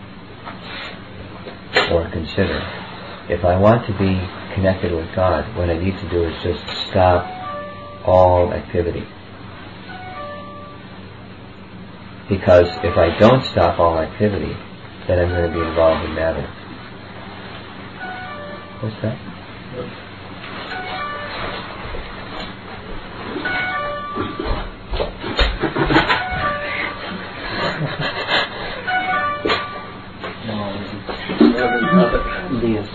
or consider, if I want to be connected with God, what I need to do is just stop all activity. Because if I don't stop all activity, then I'm going to be involved in matter. What's that? Yes.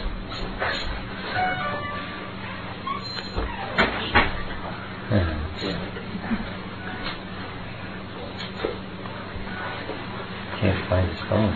Can't find his phone.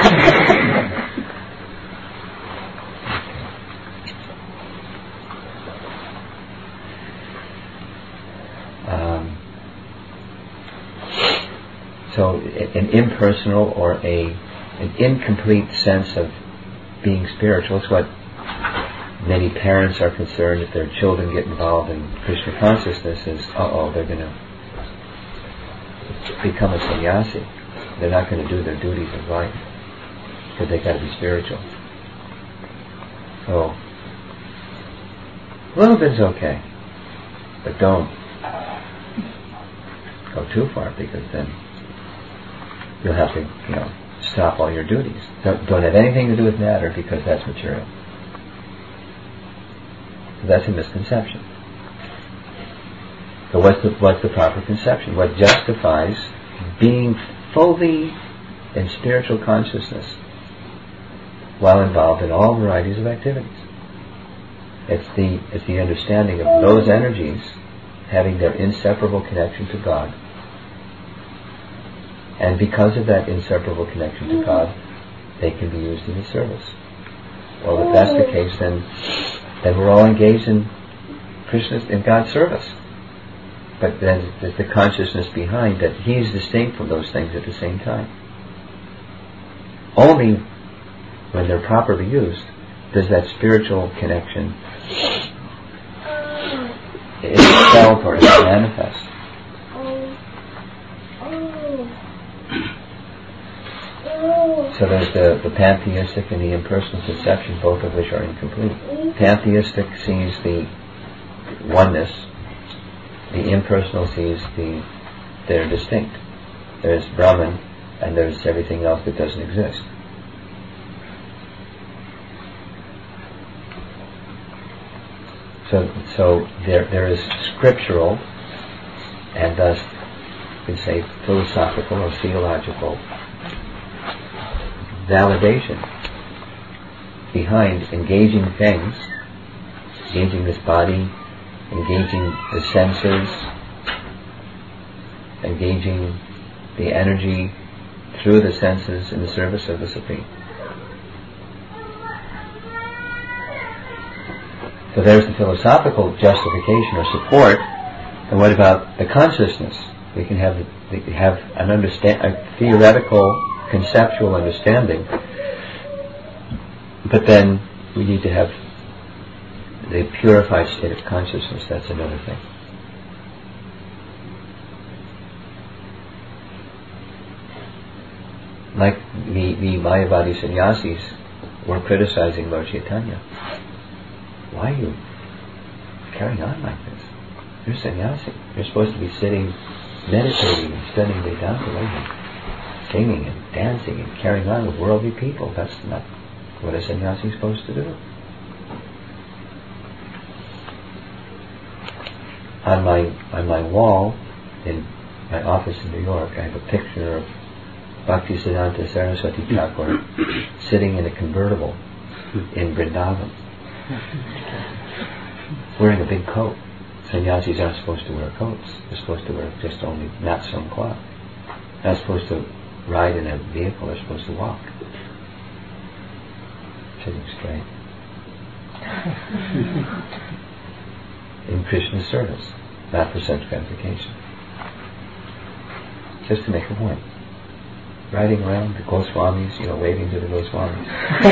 So an impersonal or an incomplete sense of being spiritual is what many parents are concerned if their children get involved in Krishna consciousness is, they're going to become a sannyasi. They're not going to do their duties of life because they've got to be spiritual. So a little bit's okay, but don't go too far because then you'll have to, stop all your duties. Don't have anything to do with matter because that's material. So that's a misconception. So what's the proper conception? What justifies being fully in spiritual consciousness while involved in all varieties of activities? It's the understanding of those energies having their inseparable connection to God. And because of that inseparable connection to God, they can be used in His service. Well, if that's the case, then we're all engaged in God's service. But then there's the consciousness behind that He's distinct from those things at the same time. Only when they're properly used does that spiritual connection is felt or is manifest. So there's the pantheistic and the impersonal conception, both of which are incomplete. Pantheistic sees the oneness. The impersonal sees they're distinct. There's Brahman and there's everything else that doesn't exist. So there is scriptural and thus you can say philosophical or theological validation behind engaging things, engaging this body, engaging the senses, engaging the energy through the senses in the service of the Supreme. So there's the philosophical justification or support. And what about the consciousness? We can have a theoretical, conceptual understanding, but then we need to have the purified state of consciousness. That's another thing. Like the Mayavadi sannyasis were criticizing Lord Chaitanya. Why are you carrying on like this? You're sannyasi. You're supposed to be sitting, meditating and studying Vedanta, singing and dancing and carrying on with worldly people. That's not What is sannyasi supposed to do? On my wall in my office in New York, I have a picture of Bhaktisiddhanta Saraswati Thakur sitting in a convertible in Vrindavan, wearing a big coat. Sannyasis aren't supposed to wear coats. They're supposed to wear just only natsum cloth. They're not supposed to ride in a vehicle. They're supposed to walk. Sitting straight. In Krishna's service, not for sense gratification. Just to make a point. Riding around the Goswamis, waving to the Goswamis.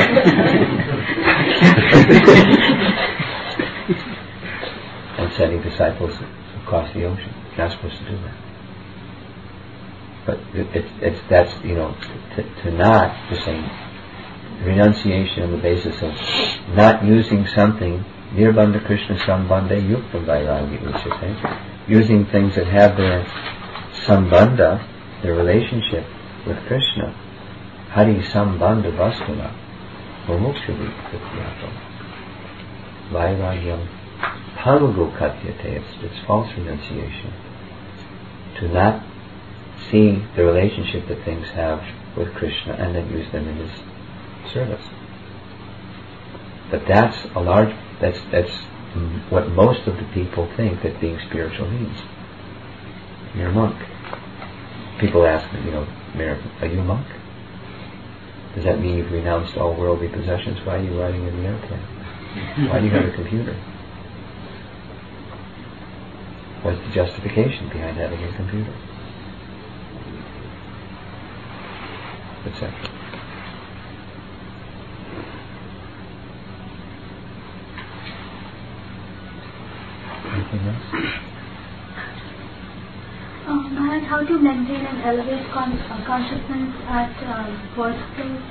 And sending disciples across the ocean. You're not supposed to do that. But that's to not, the same renunciation on the basis of not using something, nirbandha Krishna sambandha yuktam vairagi uchate, using things that have their sambandha, their relationship with Krishna, hari sambandha vastuna, mumukshavi prityato, vairagyam palago katyate, it's false renunciation. To not see the relationship that things have with Krishna and then use them in his service. But that's what most of the people think that being spiritual means. You're a monk. People ask me, Mayor, are you a monk? Does that mean you've renounced all worldly possessions? Why are you riding in the airplane? Why do you have a computer? What's the justification behind having a computer? Etc. Anything else? Maharaj, how to maintain and elevate consciousness at workplace?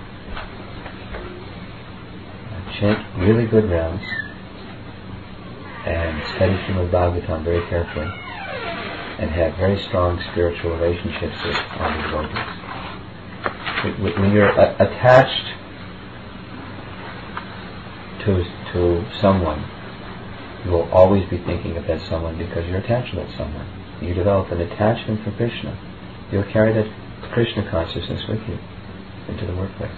Chant really good rounds and study Srimad Bhagavatam very carefully and have very strong spiritual relationships with all the devotees. When you're attached to someone, you will always be thinking of that someone because you're attached to that someone. You develop an attachment for Krishna. You'll carry that Krishna consciousness with you into the workplace.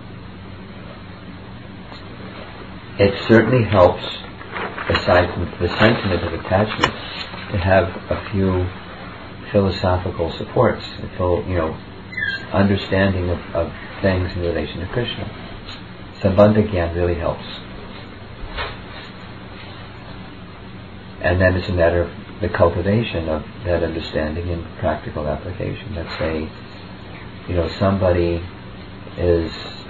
It certainly helps, aside from the sentiment of attachment, to have a few philosophical supports, a full, understanding of things in relation to Krishna. Sambandha Gyan really helps. And then it's a matter of the cultivation of that understanding in practical application. Let's say, somebody is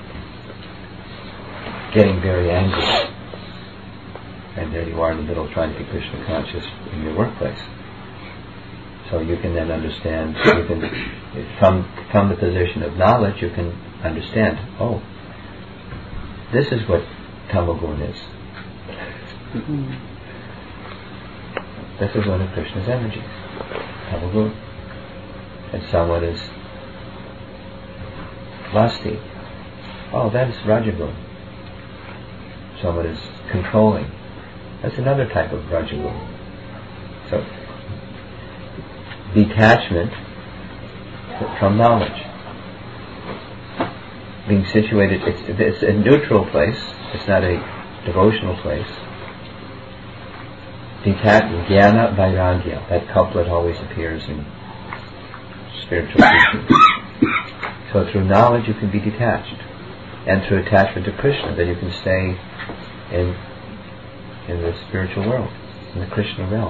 getting very angry, and there you are in the middle trying to be Krishna conscious in your workplace. So you can then understand, from the position of knowledge, you can understand, this is what tamagun is. This is one of Krishna's energies, tamagun. And someone is lusty. That is rajagun. Someone is controlling. That's another type of rajagun. So, detachment from knowledge. Being situated, it's a neutral place, it's not a devotional place. Detachment, jnana vairagya, that couplet always appears in spiritual teachings. So through knowledge you can be detached, and through attachment to Krishna, then you can stay in the spiritual world, in the Krishna realm.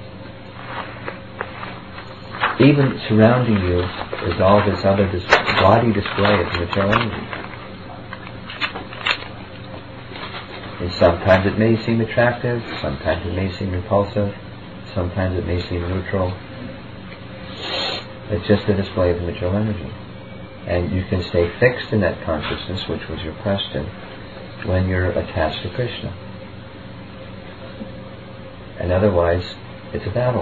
Even surrounding you is all this other body display of material energy. And sometimes it may seem attractive, sometimes it may seem repulsive, sometimes it may seem neutral. It's just a display of material energy. And you can stay fixed in that consciousness, which was your question, when you're attached to Krishna. And otherwise, it's a battle.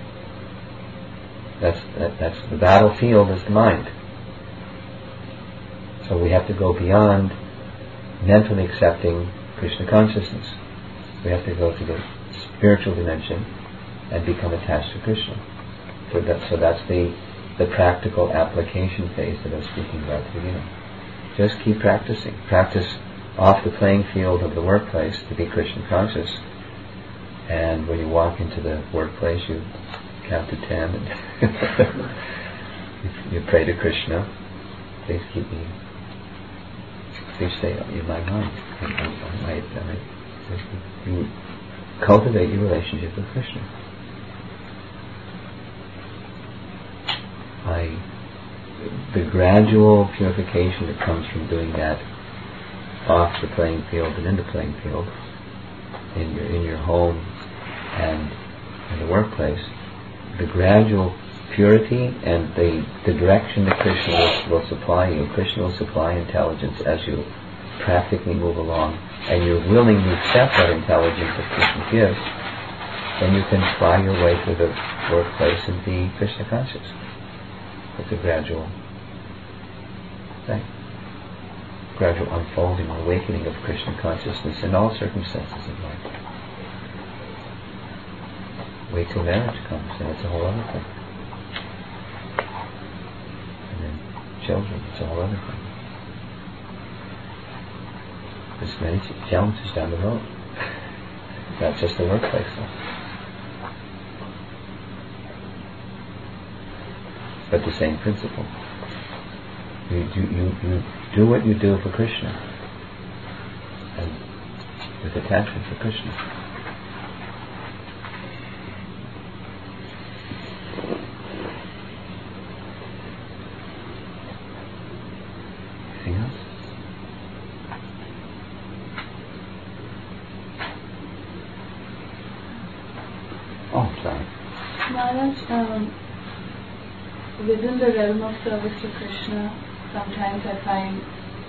That's the battlefield is the mind. So we have to go beyond mentally accepting Krishna consciousness. We have to go to the spiritual dimension and become attached to Krishna. So that's the practical application phase that I was speaking about at the beginning. Just keep practicing. Practice off the playing field of the workplace to be Krishna conscious. And when you walk into the workplace, you count to 10 and you pray to Krishna. Please keep me. Please stay in my mind. You cultivate your relationship with Krishna. The gradual purification that comes from doing that off the playing field and in the playing field, in your home and in the workplace, the gradual purity and the direction that Krishna will supply you. Krishna will supply intelligence as you practically move along, and you're willing to accept that intelligence that Krishna gives, then you can fly your way through the workplace and be Krishna conscious. It's a gradual thing. Gradual unfolding or awakening of Krishna consciousness in all circumstances of life. Wait till marriage comes, and it's a whole other thing. And then children, it's a whole other thing. There's many challenges down the road. Not just the workplace, though. But the same principle. You do what you do for Krishna, and with attachment for Krishna. Anything else? Oh, sorry. Maharaj, within the realm of service to Krishna, sometimes I find,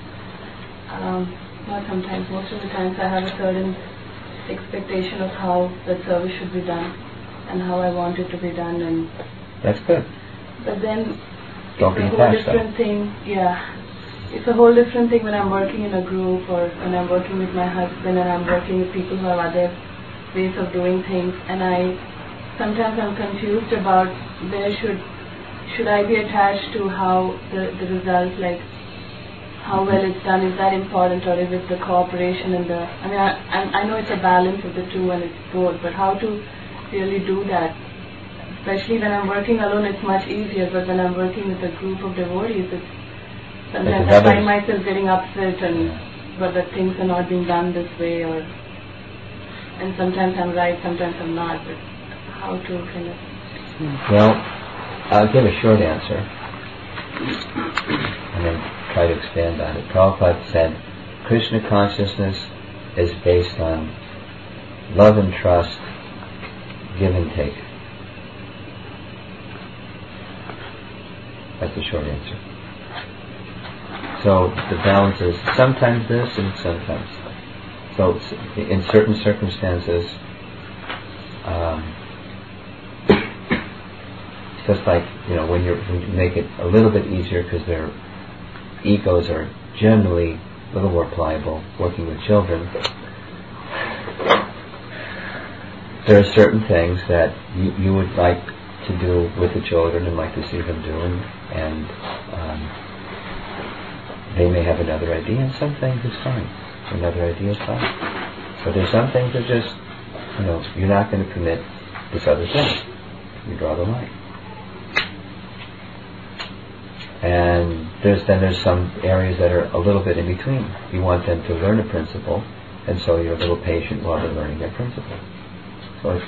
not sometimes, most of the times I have a certain expectation of how that service should be done and how I want it to be done. And that's good. But then Don't it's be a whole attached, different thing. Yeah, it's a whole different thing when I'm working in a group or when I'm working with my husband and I'm working with people who have other ways of doing things. And sometimes I'm confused about where should I be attached to how the result, like how well it's done, is that important, or is it the cooperation and the, I know it's a balance of the two and it's both, but how to really do that? Especially when I'm working alone, it's much easier, but when I'm working with a group of devotees, sometimes I find myself getting upset but that things are not being done this way, and sometimes I'm right, sometimes I'm not, but how to kind of... Well, I'll give a short answer and then try to expand on it. Prabhupada said, Krishna consciousness is based on love and trust, give and take. That's the short answer. So the balance is sometimes this and sometimes. So in certain circumstances, just like, when you make it a little bit easier because their egos are generally a little more pliable working with children, there are certain things that you would like to do with the children and like to see them do, and they may have another idea, and some things is fine. Another idea is fine. But there's some things that just, you're not going to permit this other thing. You draw the line. And there's some areas that are a little bit in between. You want them to learn a principle, and so you're a little patient while they're learning that principle. So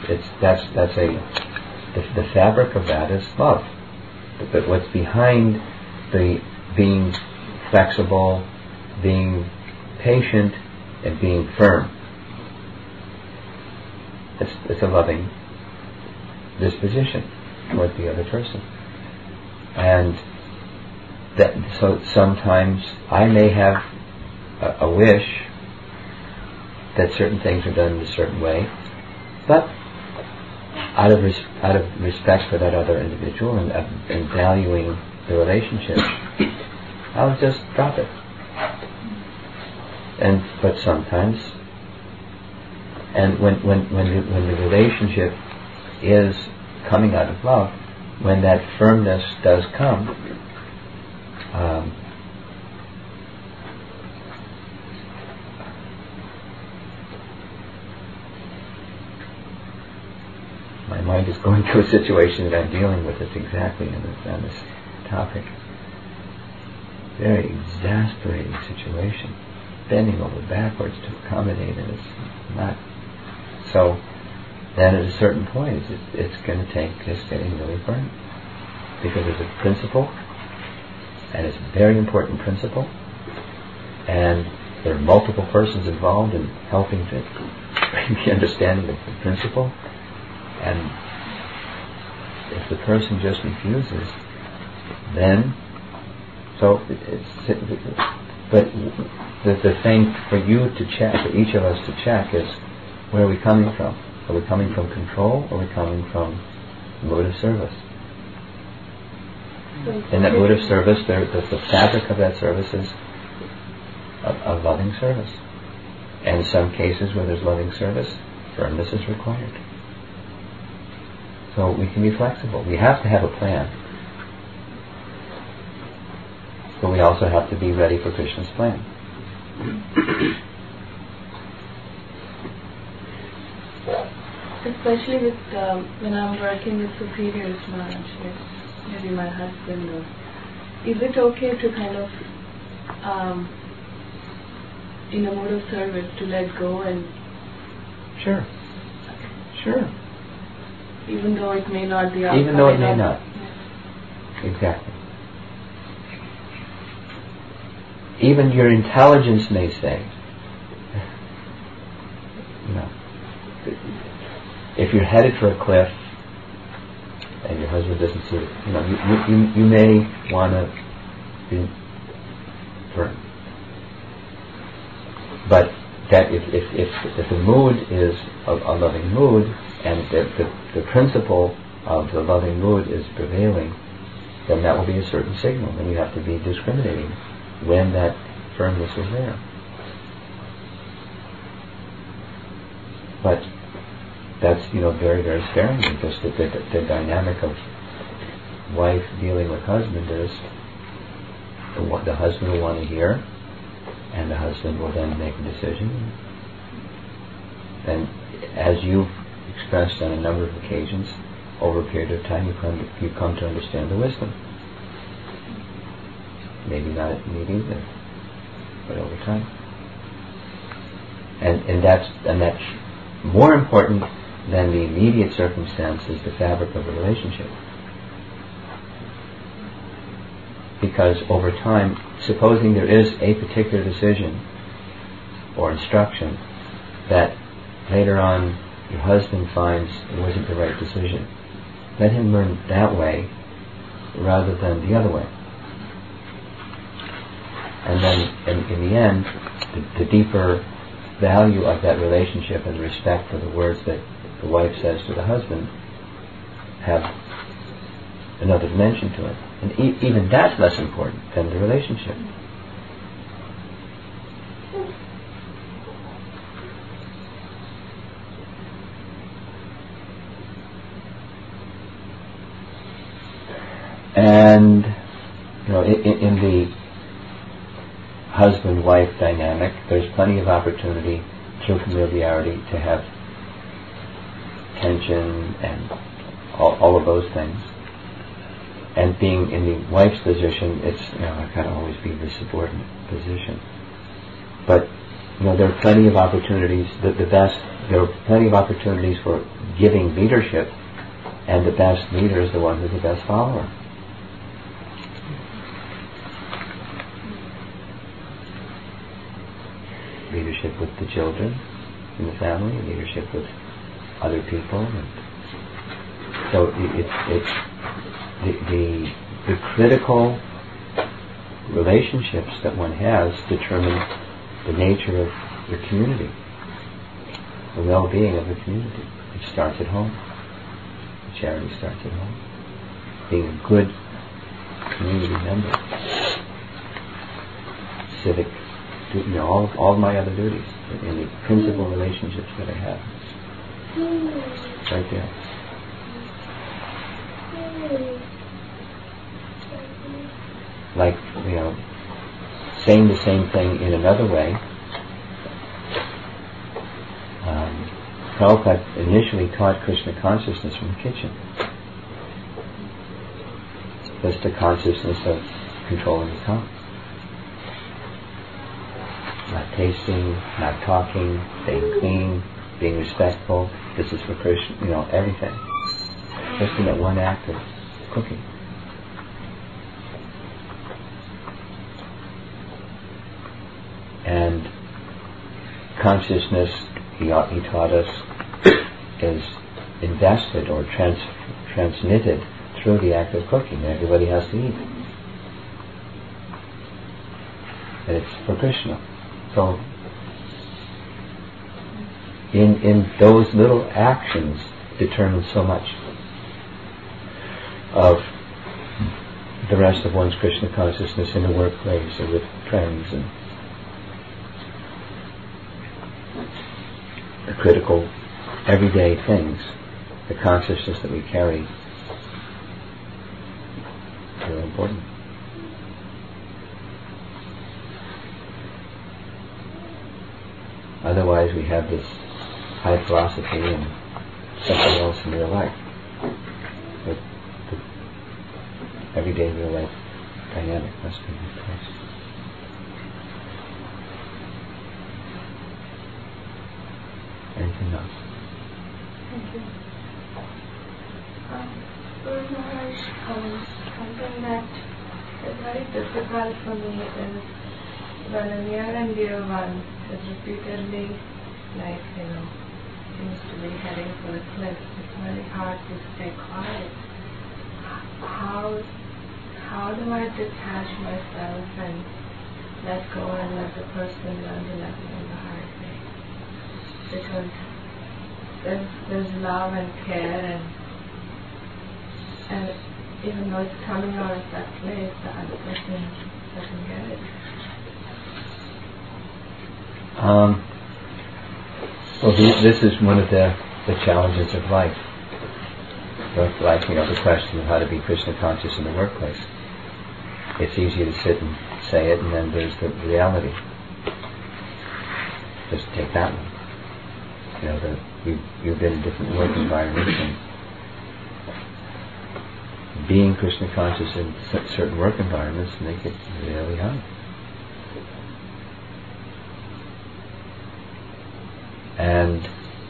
the fabric of that is love. But what's behind the being flexible, being patient, and being firm, it's a loving disposition toward the other person. And so sometimes I may have a wish that certain things are done in a certain way, but out of respect for that other individual and valuing the relationship, I'll just drop it. but sometimes, and when the relationship is coming out of love, when that firmness does come, my mind is going to a situation that I'm dealing with it exactly on this topic. Very exasperating situation, bending over backwards to accommodate, and it's not. So then at a certain point it's going to take just getting really firm, because it's a principle, and it's a very important principle, and there are multiple persons involved in helping to bring the understanding of the principle. And if the person just refuses, then but the thing for you to check, for each of us to check, is where are we coming from? Are we coming from control, or are we coming from mood of service? In that mood of service, the fabric of that service is a loving service. And in some cases where there's loving service, firmness is required. So we can be flexible. We have to have a plan. But we also have to be ready for Krishna's plan. Especially with when I'm working with superiors, maybe my husband, is it okay to kind of, in a mode of service, to let go and... Sure. Sure. Even though it may not be... Even though it may not. Exactly. Even your intelligence may say, if you're headed for a cliff and your husband doesn't see it, you may want to be firm. But that if the mood is a loving mood, and the principle of the loving mood is prevailing, then that will be a certain signal, and you have to be discriminating when that firmness is there. But that's very, very sparingly, because the dynamic of wife dealing with husband is the husband will want to hear, and the husband will then make a decision. And as you've expressed on a number of occasions, over a period of time you come to understand the wisdom. Maybe not immediately, but over time. And that's more important than the immediate circumstance, is the fabric of the relationship. Because over time, supposing there is a particular decision or instruction that later on your husband finds it wasn't the right decision, let him learn that way rather than the other way. And then in the end, the deeper value of that relationship and the respect for the words that the wife says to the husband have another dimension to it. And even that's less important than the relationship. And in the husband-wife dynamic, there's plenty of opportunity through familiarity to have tension and all of those things. And being in the wife's position, it's I kind of always be the subordinate position. But there are plenty of opportunities. There are plenty of opportunities for giving leadership, and the best leader is the one who's the best follower. Leadership with the children in the family, leadership with other people, and so it's the critical relationships that one has determine the nature of the community, the well-being of the community. It starts at home. Charity starts at home. Being a good community member, civic all my other duties in the principal relationships that I have. It's right there. Like, saying the same thing in another way. Prabhupada initially taught Krishna consciousness from the kitchen. Just the consciousness of controlling the tongue. Not tasting, not talking, staying clean, being respectful. This is for Krishna, everything. Just in that one act of cooking. And consciousness, he taught us, is invested or transmitted through the act of cooking. Everybody has to eat. And it's for Krishna. So, in those little actions determine so much of the rest of one's Krishna consciousness in the workplace or with friends and the critical everyday things, the consciousness that we carry, is very important. Otherwise we have this high philosophy and something else in real life. But the everyday real life dynamic must be in place. Anything else? Thank you. Guru Maharaj, something that is very difficult for me is when a near and dear one is repeatedly, seems to be heading for the cliff. It's very hard to stay quiet. How do I detach myself and let go and let the person learn the lesson in the hard way? Because there's love and care and even though it's coming out of that place, the other person doesn't get it. Well, this is one of the challenges of life. Like, the question of how to be Krishna conscious in the workplace. It's easy to sit and say it, and then there's the reality. Just take that one. You've been in different work environments, and being Krishna conscious in certain work environments make it really hard. And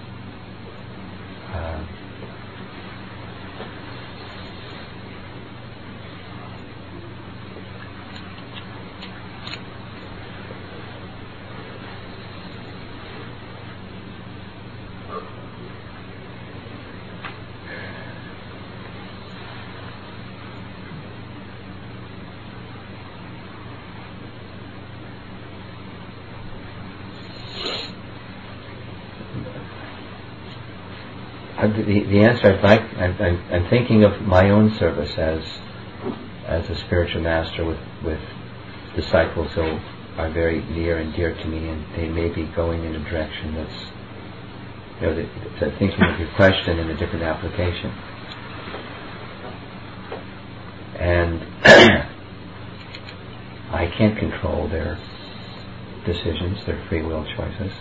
the answer I'm thinking of my own service as a spiritual master with disciples who are very near and dear to me, and they may be going in a direction that's, thinking of your question in a different application. And I can't control their decisions, their free will choices.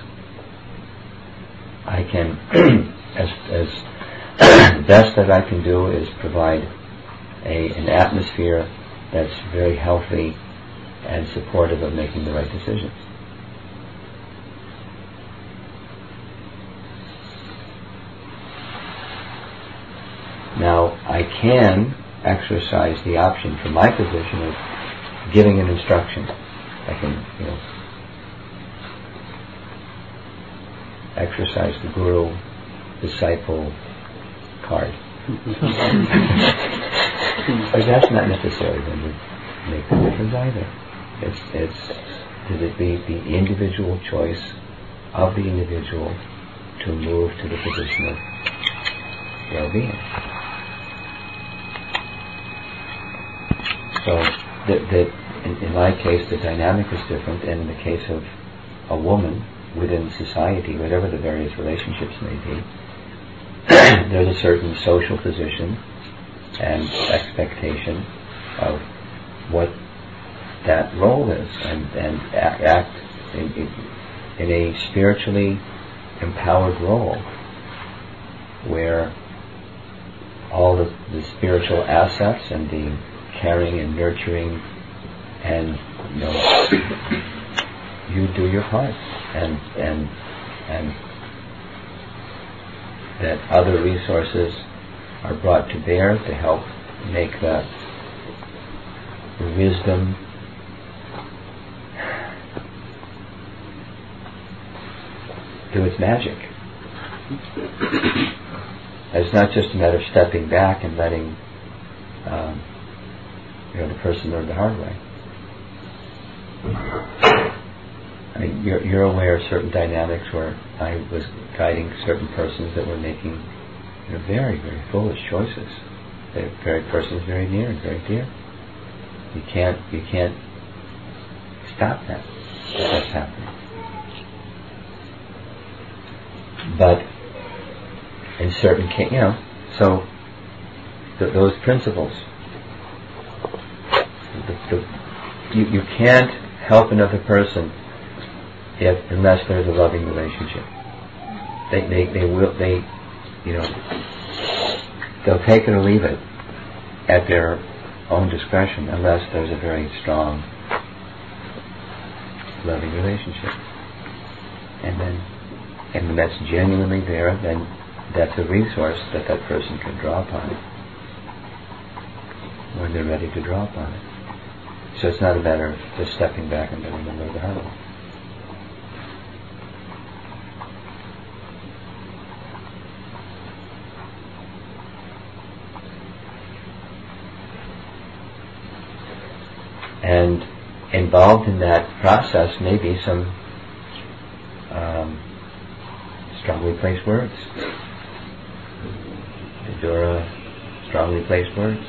I can, as best that I can do is provide an atmosphere that's very healthy and supportive of making the right decisions. Now, I can exercise the option from my position of giving an instruction. I can, exercise the guru-disciple card. But that's not necessarily going to make the difference either. It's that it be the individual choice of the individual to move to the position of well-being. So in my case, the dynamic is different, and in the case of a woman within society, whatever the various relationships may be, there's a certain social position and expectation of what that role is, and act in a spiritually empowered role where all the spiritual assets and the caring and nurturing, and you do your part, and that other resources are brought to bear to help make the wisdom do its magic. It's not just a matter of stepping back and letting the person learn the hard way. I mean, you're aware of certain dynamics where I was guiding certain persons that were making very, very foolish choices. The very person is very near and very dear. You can't stop that. That's happening. But in certain cases, so those principles, you can't help another person unless there's a loving relationship. They'll take it or leave it at their own discretion unless there's a very strong loving relationship. And when that's genuinely there, then that's a resource that person can draw upon when they're ready to draw upon it. So it's not a matter of just stepping back and letting them learn the hard way. And involved in that process may be some strongly placed words. Vidura, strongly placed words,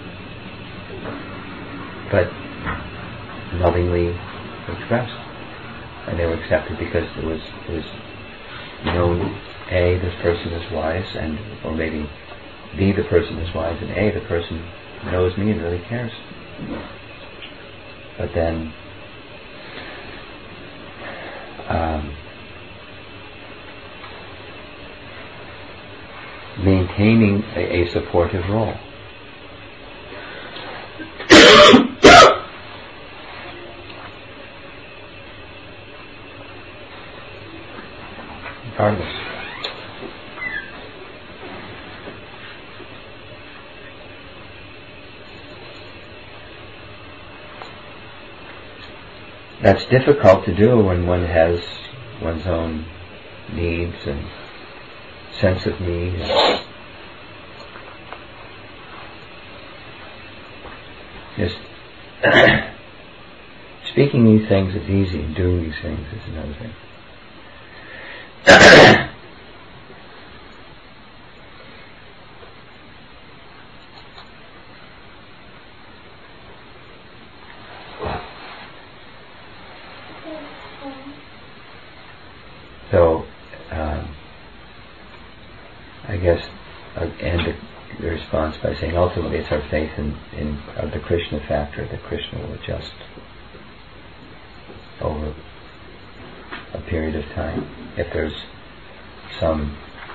but lovingly expressed, and they were accepted because it was known. A, this person is wise, or maybe B, the person is wise, and A, the person knows me and really cares. But then maintaining a supportive role. Regardless. That's difficult to do when one has one's own needs and sense of need. Just speaking these things is easy, and doing these things is another thing. So, I guess I'll end the response by saying ultimately it's our faith in the Krishna factor that Krishna will adjust over a period of time. If there's some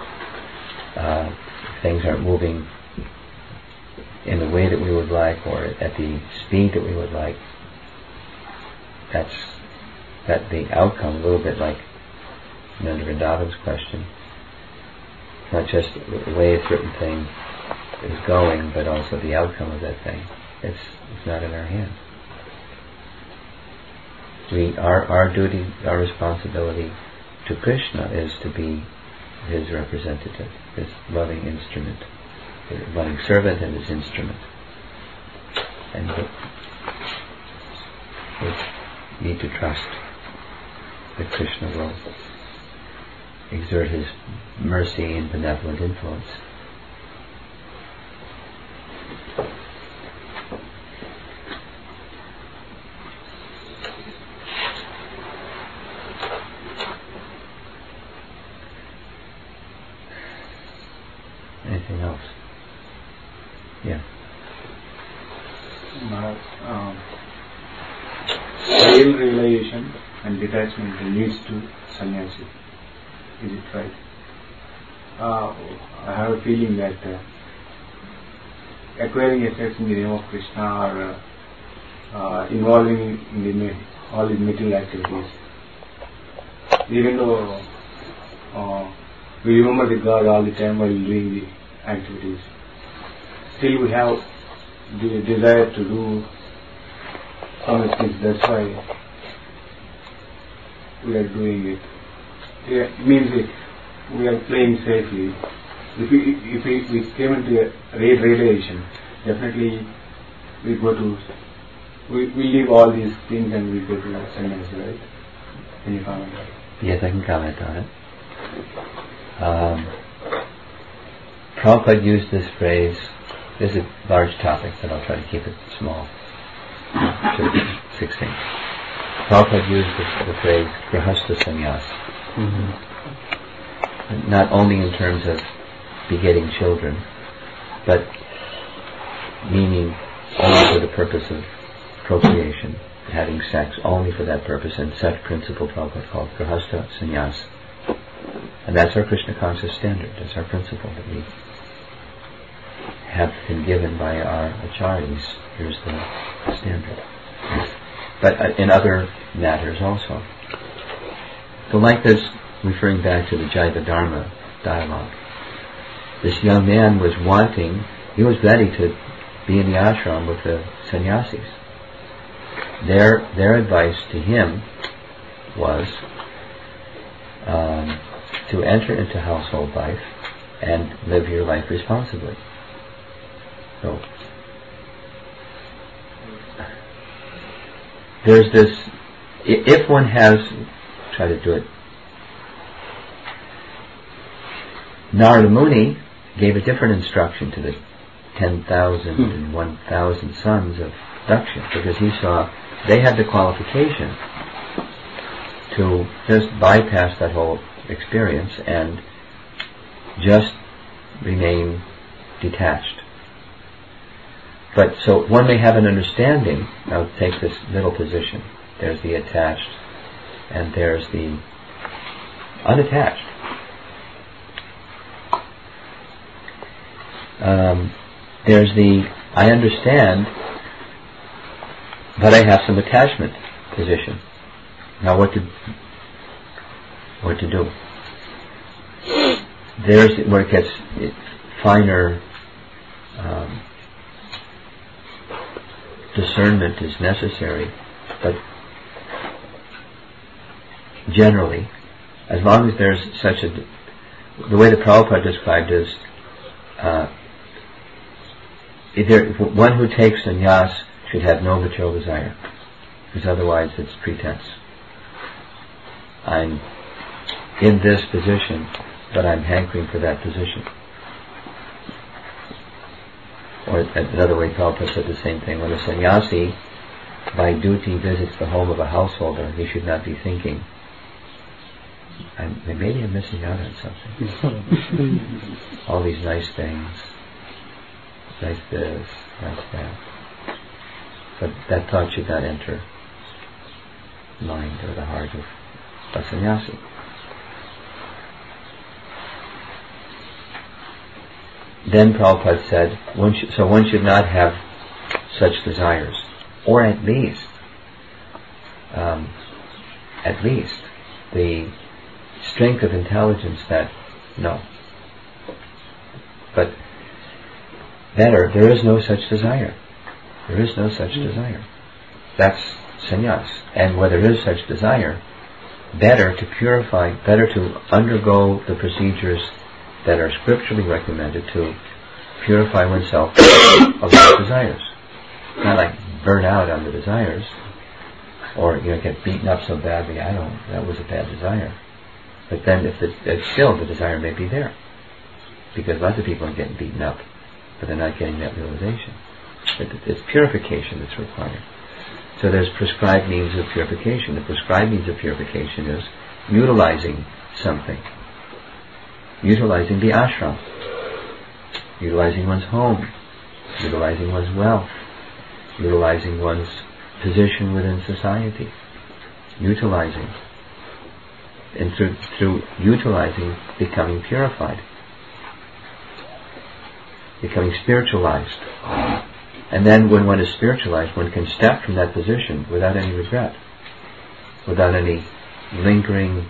things aren't moving in the way that we would like, or at the speed that we would like, that the outcome, a little bit like Nanda Vrindavan's question. It's not just the way a certain thing is going, but also the outcome of that thing. It's not in our hands. Our duty, our responsibility to Krishna is to be his representative, his loving instrument, his loving servant and his instrument. And we need to trust that Krishna will exert his mercy and benevolent influence. anything else? Yeah. Real realization and detachment leads to sannyasi. Is it right? I have a feeling that acquiring effects in the name of Krishna or involving in all these material activities, even though we remember the God all the time while doing the activities, still we have the desire to do some things. That's why we are doing it. It means we are playing safely. If we came into a realization, definitely we leave all these things and we go to sannyasi, right? Can you comment on that? Yes, I can comment on it. Prabhupada used this phrase. This is a large topic, but I'll try to keep it small, succinct. Prabhupada used the phrase grahastha sannyas, not only in terms of begetting children, but meaning only for the purpose of procreation, having sex only for that purpose, and such principle Prabhupada called grahastha sannyas. And that's our Krishna conscious standard. That's our principle that we have been given by our acharyas. Here's the standard. But in other matters also. So like this, referring back to the Jaiva Dharma dialogue, this young man was he was ready to be in the ashram with the sannyasis. Their advice to him was to enter into household life and live your life responsibly. So there's this, if one has, try to do it, Narada Muni gave a different instruction to the 10,000 and 1,000 sons of Daksha, because he saw they had the qualification to just bypass that whole experience and just remain detached. But so one may have an understanding. Now take this middle position. There's the attached and there's the unattached. There's the I understand, but I have some attachment position. Now what to do? There's where it gets finer. Discernment is necessary, but generally, as long as there's such the way the Prabhupada described is, one who takes sannyas should have no material desire, because otherwise it's pretense. I'm in this position, but I'm hankering for that position. Or another way Prabhupada said the same thing. When a sannyasi by duty visits the home of a householder, he should not be thinking, maybe I'm missing out on something. All these nice things, nice this, nice that. But that thought should not enter the mind or the heart of a sannyasi. Then Prabhupada said, one should not have such desires, or at least the strength of intelligence that no. But better, there is no such desire. There is no such desire. That's sannyas. And where there is such desire, better to purify, better to undergo the procedures that are scripturally recommended to purify oneself of those desires. Not like burn out on the desires, or get beaten up so badly. That was a bad desire. But then, if still the desire may be there, because lots of people are getting beaten up, but they're not getting that realization. It's purification that's required. So there's prescribed means of purification. The prescribed means of purification is utilizing something. Utilizing the ashram. utilizing one's home, utilizing one's wealth, utilizing one's position within society, utilizing, and through utilizing, becoming purified, becoming spiritualized. And then when one is spiritualized, one can step from that position without any regret, without any lingering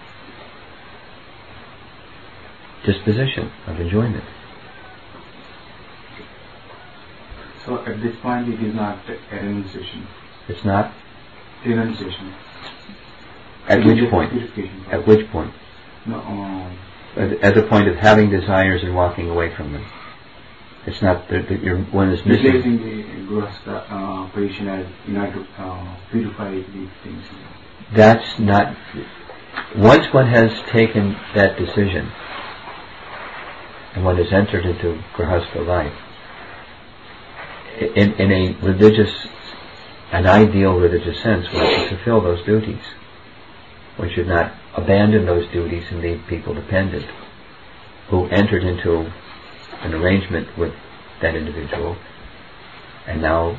disposition of enjoyment. So at this point it is not a renunciation. It's not? Renunciation. At which point? At which point? No, At the point of having desires and walking away from them. It's not that one is missing. Replacing the grahastha position as in order to purify these things. That's not. Once one has taken that decision and one has entered into grahastha life, in a religious, an ideal religious sense, one should fulfill those duties. One should not abandon those duties and leave people dependent who entered into an arrangement with that individual, and now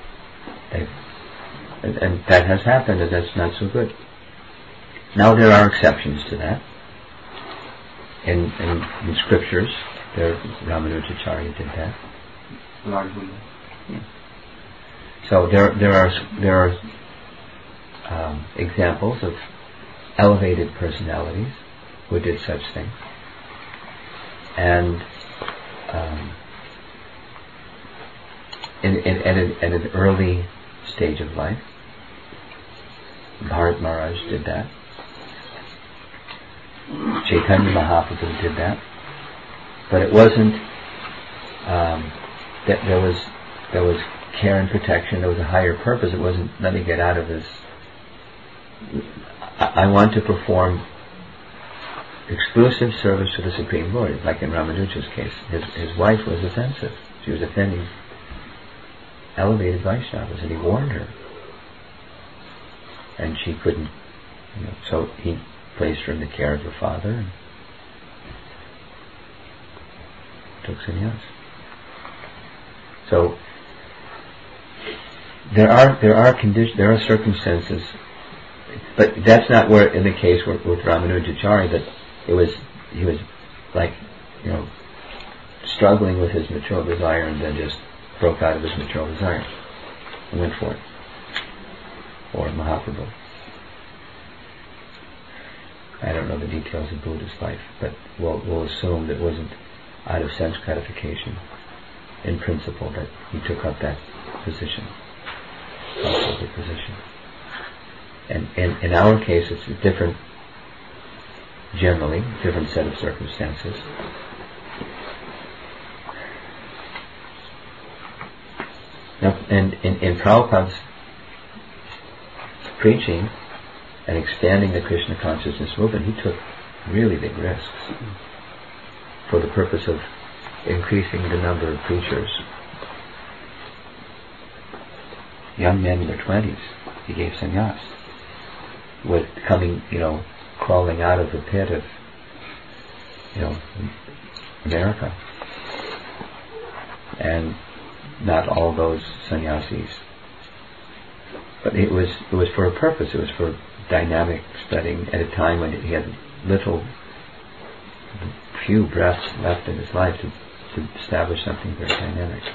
and that has happened, and that's not so good. Now there are exceptions to that. In scriptures, Ramanujacharya did that. So there are examples of elevated personalities who did such things, and at an early stage of life, Bharat Maharaj did that. Chaitanya Mahaprabhu did that, but it wasn't that there was care and protection. There was a higher purpose. It wasn't, let me get out of this. I want to perform exclusive service to the Supreme Lord, like in Ramanuja's case. His wife was offensive. She was offending elevated Vaishnavas, and he warned her. And she couldn't, so he placed her in the care of her father and took sannyas. So there are conditions, there are circumstances, but that's not where, in the case with Ramanujacharya, that he was like, struggling with his material desire and then just broke out of his material desire and went for it. Or Mahaprabhu. I don't know the details of Buddha's life, but we'll assume that it wasn't out of sense gratification, in principle, that he took up that position, And in our case, it's a different, generally, different set of circumstances. Now, and in Prabhupada's preaching and expanding the Krishna consciousness movement, he took really big risks for the purpose of increasing the number of preachers. Young men in their 20s, he gave sannyas, with coming, crawling out of the pit of, America. And not all those sannyasis. But it was for a purpose. It was for dynamic spreading at a time when he had few breaths left in his life to establish something very dynamic.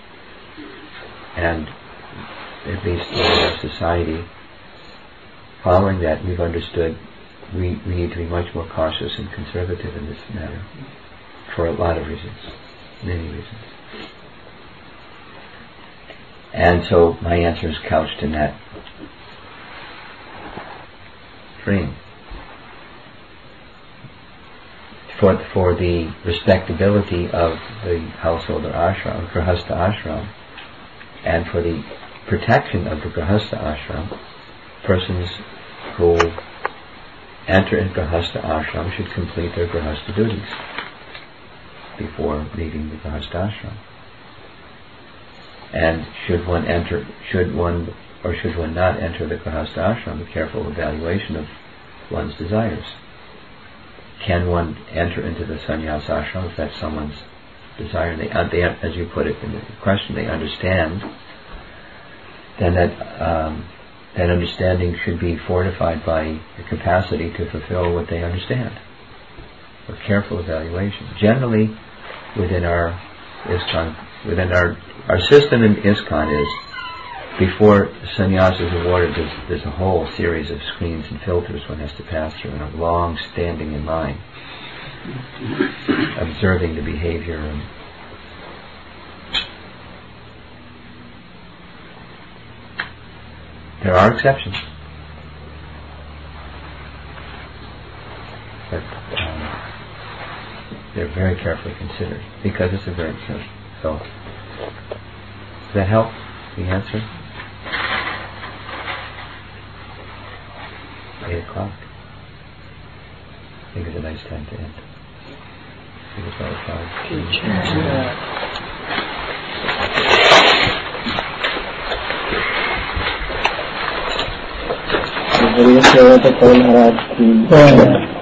And at least in our society, following that, we've understood we need to be much more cautious and conservative in this matter for a lot of reasons, many reasons. And so my answer is couched in that frame. For the respectability of the household or ashram, grahastha ashram, and for the protection of the grahastha ashram, persons who enter in grahastha ashram should complete their grahastha duties before leaving the grahastha ashram. And should one not enter the grahastha ashram, a careful evaluation of one's desires. Can one enter into the sannyasa ashram if that's someone's desire, they, as you put it in the question, they understand, then that understanding should be fortified by the capacity to fulfill what they understand with careful evaluation. Generally, within our ISKCON, within our system in ISKCON is, before sannyas is awarded, there's a whole series of screens and filters one has to pass through, and a long standing in line, observing the behavior. And there are exceptions, but they're very carefully considered because it's a very exception. So, does that help? The answer? 8 o'clock. I think it's a nice time to end. I think it's about 5. सेवा तो कौन महाराज की